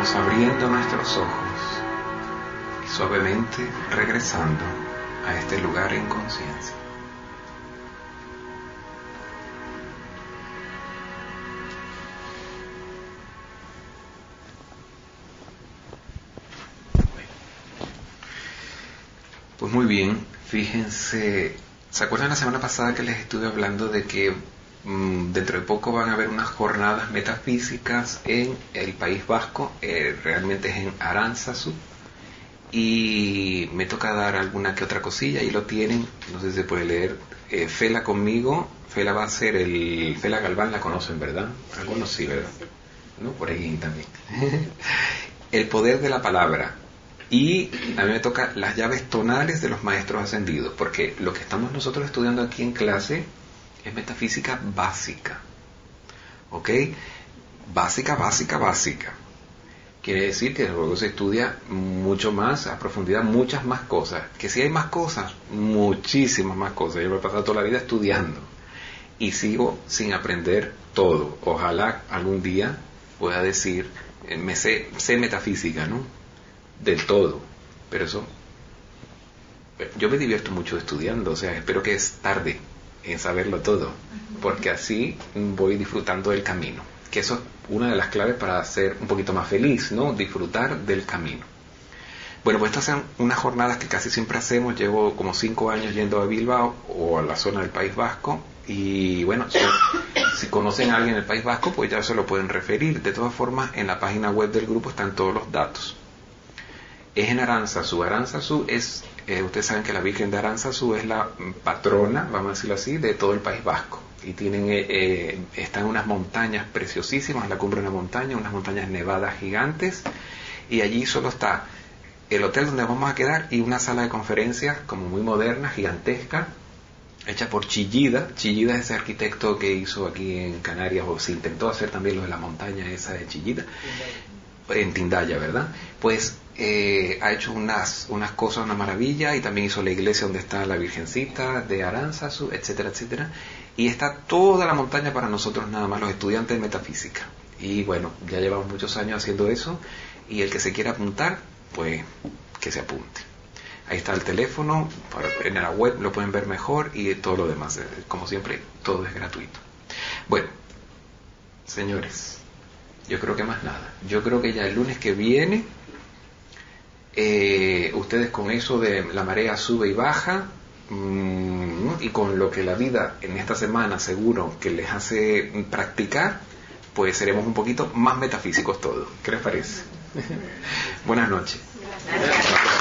Vamos abriendo nuestros ojos y suavemente regresando a este lugar en conciencia. Pues muy bien, fíjense, ¿se acuerdan la semana pasada que les estuve hablando de que dentro de poco van a haber unas jornadas metafísicas en el País Vasco? Realmente es en Aránzazu, y me toca dar alguna que otra cosilla, y lo tienen, no sé si se puede leer. Fela conmigo, Fela va a ser Fela Galván, la conocen, ¿verdad? Algunos sí, ¿verdad? ¿No? Por ahí también. El poder de la palabra. Y a mí me toca las llaves tonales de los maestros ascendidos, porque lo que estamos nosotros estudiando aquí en clase es metafísica básica, ¿ok? Básica. Quiere decir que luego se estudia mucho más a profundidad, muchas más cosas. Que si hay más cosas, muchísimas más cosas. Yo me he pasado toda la vida estudiando y sigo sin aprender todo. Ojalá algún día pueda decir, me sé metafísica, ¿no? Del todo, pero eso, yo me divierto mucho estudiando, o sea, espero que es tarde en saberlo todo, porque así voy disfrutando del camino, que eso es una de las claves para ser un poquito más feliz, ¿no? Disfrutar del camino. Bueno, pues estas son unas jornadas que casi siempre hacemos. Llevo como 5 años yendo a Bilbao o a la zona del País Vasco, y bueno, si conocen a alguien en el País Vasco, pues ya se lo pueden referir. De todas formas, en la página web del grupo están todos los datos. Es en Aránzazu. Aránzazu es, ustedes saben que la Virgen de Aránzazu es la patrona, vamos a decirlo así, de todo el País Vasco. Y tienen, están unas montañas preciosísimas, la cumbre de una montaña, unas montañas nevadas gigantes, y allí solo está el hotel donde vamos a quedar y una sala de conferencias como muy moderna, gigantesca, hecha por Chillida. Chillida es ese arquitecto que hizo aquí en Canarias, o se intentó hacer también lo de la montaña esa de Chillida, en Tindaya, ¿verdad? Pues ha hecho unas cosas, una maravilla, y también hizo la iglesia donde está la Virgencita de Aránzazu, etcétera, etcétera. Y está toda la montaña para nosotros nada más, los estudiantes de metafísica. Y bueno, ya llevamos muchos años haciendo eso, y el que se quiera apuntar, pues que se apunte. Ahí está el teléfono, en la web lo pueden ver mejor, y todo lo demás, como siempre, todo es gratuito. Bueno, señores, yo creo que más nada. Yo creo que ya el lunes que viene, ustedes con eso de la marea sube y baja, y con lo que la vida en esta semana seguro que les hace practicar, pues seremos un poquito más metafísicos todos. ¿Qué les parece? Buenas noches.